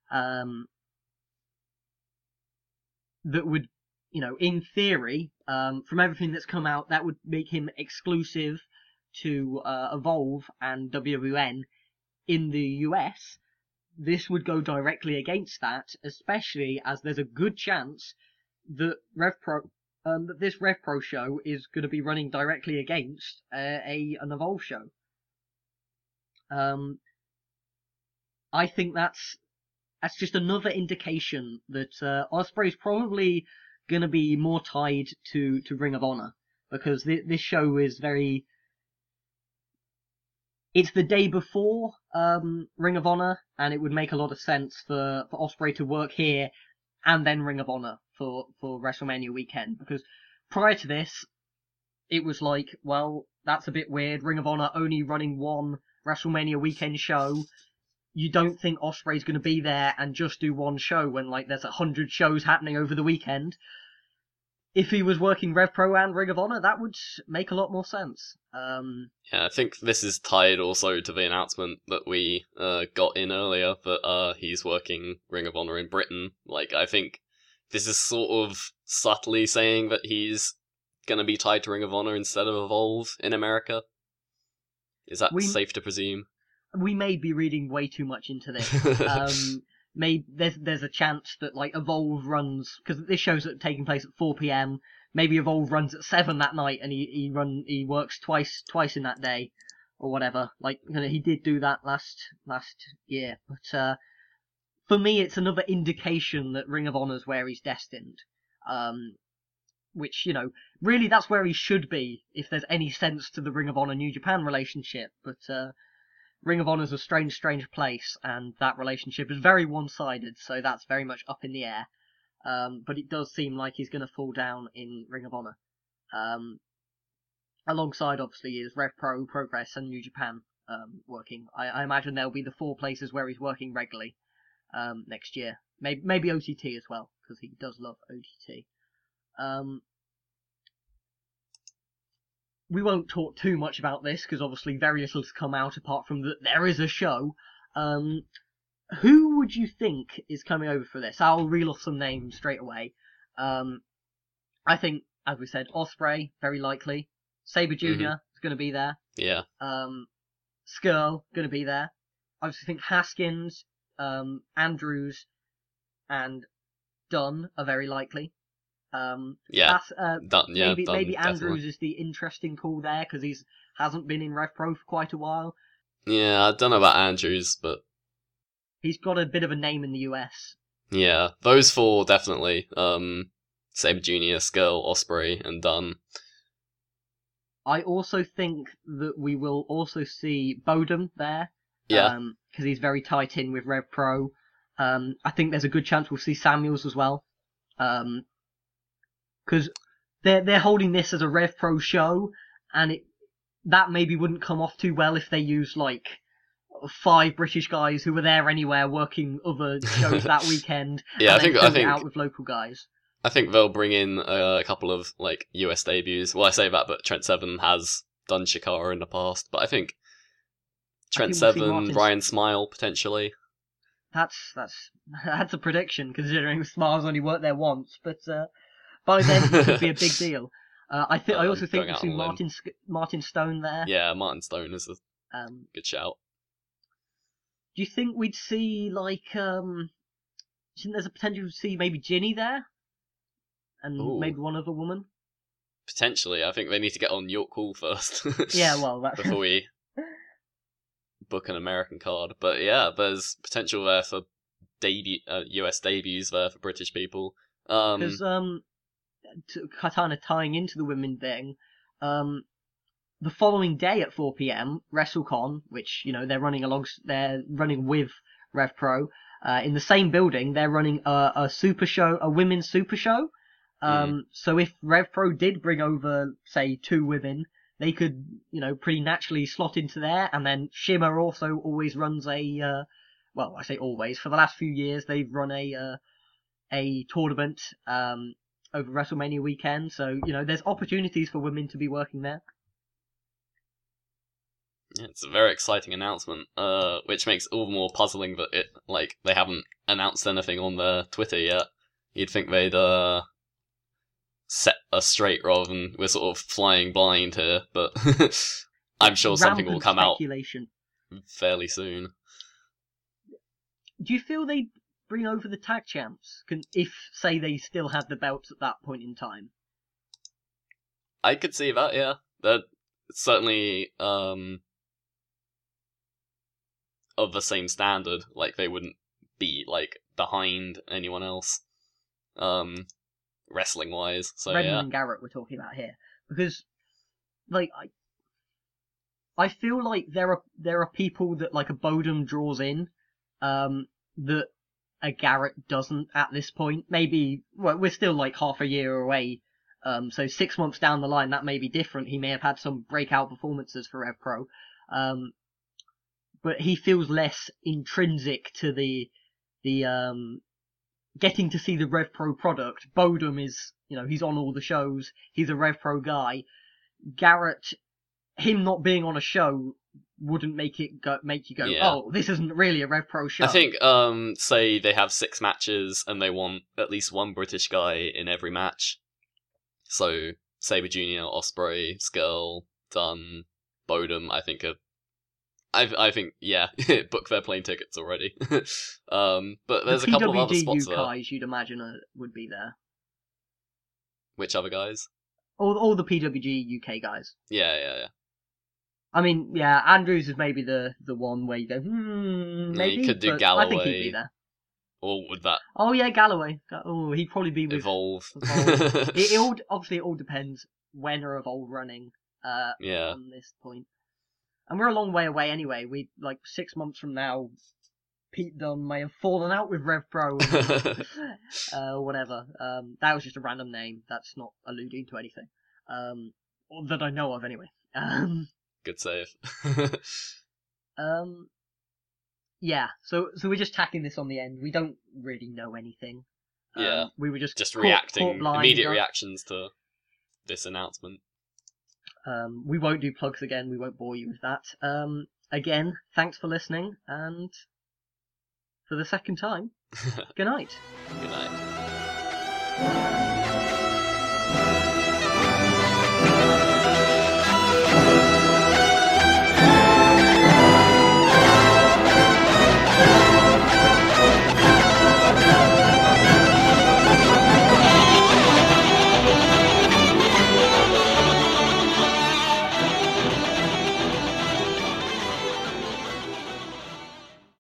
Speaker 2: that would, in theory, from everything that's come out, that would make him exclusive to Evolve and WWN in the US. This would go directly against that, especially as there's a good chance that that this Rev Pro show is going to be running directly against an Evolve show. I think that's just another indication that Ospreay's probably going to be more tied to Ring of Honor, because this show is very... It's the day before Ring of Honor, and it would make a lot of sense for Ospreay to work here and then Ring of Honor for WrestleMania weekend, because prior to this, it was like, well, that's a bit weird. Ring of Honor only running one WrestleMania weekend show. You don't think Ospreay's going to be there and just do one show when there's 100 shows happening over the weekend. If he was working Rev Pro and Ring of Honor, that would make a lot more sense.
Speaker 3: Yeah, I think this is tied also to the announcement that we got in earlier that he's working Ring of Honor in Britain. I think this is sort of subtly saying that he's going to be tied to Ring of Honor instead of Evolve in America. Is that safe to presume?
Speaker 2: We may be reading way too much into this. Maybe there's a chance that Evolve runs, because this show's taking place at 4 p.m. Maybe Evolve runs at 7 that night, and he works twice in that day, or whatever. Like, he did do that last year, but for me, it's another indication that Ring of Honor's where he's destined. Which, really that's where he should be if there's any sense to the Ring of Honor New Japan relationship. But Ring of Honor's a strange place, and that relationship is very one-sided, so that's very much up in the air. But it does seem like he's going to fall down in Ring of Honor. Alongside, obviously, is Rev Pro, Progress, and New Japan working. I imagine there'll be the 4 places where he's working regularly next year. Maybe OTT as well, because he does love OTT. We won't talk too much about this because obviously very little has come out apart from that there is a show. Who would you think is coming over for this? I'll reel off some names straight away. I think, as we said, Ospreay, very likely. Sabre Jr. is going to be there.
Speaker 3: Yeah.
Speaker 2: Skrull, going to be there. I also think Haskins, Andrews, and Dunn are very likely.
Speaker 3: Dunn,
Speaker 2: maybe
Speaker 3: Dunn,
Speaker 2: Andrews
Speaker 3: definitely.
Speaker 2: is the interesting call there because he hasn't been in Rev Pro for quite a while.
Speaker 3: Yeah, I don't know about Andrews, but
Speaker 2: he's got a bit of a name in the US.
Speaker 3: Yeah, those 4 definitely. Sabre Jr., Skrull, Ospreay, and Dunn.
Speaker 2: I also think that we will also see Bodum there.
Speaker 3: Yeah.
Speaker 2: Because he's very tight in with Rev Pro. I think there's a good chance we'll see Samuels as well. Because they're holding this as a Rev Pro show, and that maybe wouldn't come off too well if they used like 5 British guys who were there anywhere working other shows that weekend.
Speaker 3: Yeah,
Speaker 2: and
Speaker 3: I think
Speaker 2: it out with local guys.
Speaker 3: I think they'll bring in a couple of like US debuts. Well, I say that, but Trent Seven has done Chikara in the past. But I think Trent Seven, Ryan Smile potentially.
Speaker 2: That's a prediction considering Smile's only worked there once, but by then it could be a big deal. I also think we'll see Martin Stone there.
Speaker 3: Yeah, Martin Stone is a good shout.
Speaker 2: Do you think we'd see like do you think there's a potential to see maybe Ginny there? And maybe one other woman?
Speaker 3: Potentially. I think they need to get on York Hall first.
Speaker 2: Yeah, well, that's...
Speaker 3: before we book an American card. But yeah, there's potential there for US debuts there for British people.
Speaker 2: Because, kind of tying into the women thing, the following day at 4 PM, WrestleCon, which, they're running with Rev Pro, in the same building, they're running a super show, a women's super show. So if Rev Pro did bring over, say, 2 women, they could, pretty naturally slot into there. And then Shimmer also always runs well, I say always, for the last few years, they've run a tournament, over WrestleMania weekend. So, there's opportunities for women to be working there.
Speaker 3: Yeah, it's a very exciting announcement, which makes it all the more puzzling that they haven't announced anything on their Twitter yet. You'd think they'd, set us straight rather than we're sort of flying blind here, but I'm sure something will come out fairly soon.
Speaker 2: Do you feel they'd bring over the tag champs if, say, they still had the belts at that point in time?
Speaker 3: I could see that, yeah. They're certainly of the same standard, like they wouldn't be behind anyone else. Wrestling wise, so
Speaker 2: Redmond
Speaker 3: yeah.
Speaker 2: and Garrett we're talking about here, because I feel like there are people that a Bodum draws in, that a Garrett doesn't at this point. Maybe we're still half a year away, so 6 months down the line that may be different. He may have had some breakout performances for Rev Pro, but he feels less intrinsic to the getting to see the Rev Pro product. Bodum is, he's on all the shows. He's a Rev Pro guy. Garrett, him not being on a show wouldn't make you go,
Speaker 3: yeah.
Speaker 2: Oh, this isn't really a Rev Pro show.
Speaker 3: I think, say they have 6 matches and they want at least 1 British guy in every match. So, Sabre Jr., Ospreay, Skrull, Dunn, Bodum, I think yeah, book their plane tickets already. But there's a couple of other spots there.
Speaker 2: guys you'd imagine would be there.
Speaker 3: Which other guys?
Speaker 2: All the PWG UK guys.
Speaker 3: Yeah.
Speaker 2: I mean, yeah, Andrews is maybe the one where you go, maybe.
Speaker 3: you could do
Speaker 2: but
Speaker 3: Galloway.
Speaker 2: I think he'd be there.
Speaker 3: Or would that
Speaker 2: Oh yeah, Galloway. Oh, he'd probably be with
Speaker 3: Evolve?
Speaker 2: Obviously, it all depends when are Evolve running.
Speaker 3: Yeah.
Speaker 2: On this point, and we're a long way away anyway. We 6 months from now, Pete Dunne may have fallen out with Rev Pro, or whatever. That was just a random name. That's not alluding to anything. Or that I know of anyway.
Speaker 3: Good save.
Speaker 2: Yeah. So we're just tacking this on the end. We don't really know anything.
Speaker 3: Yeah.
Speaker 2: We were just caught
Speaker 3: reacting,
Speaker 2: blind,
Speaker 3: immediate reactions to this announcement.
Speaker 2: We won't do plugs again. We won't bore you with that. Again, thanks for listening, and for the second time, good night.
Speaker 3: Good night.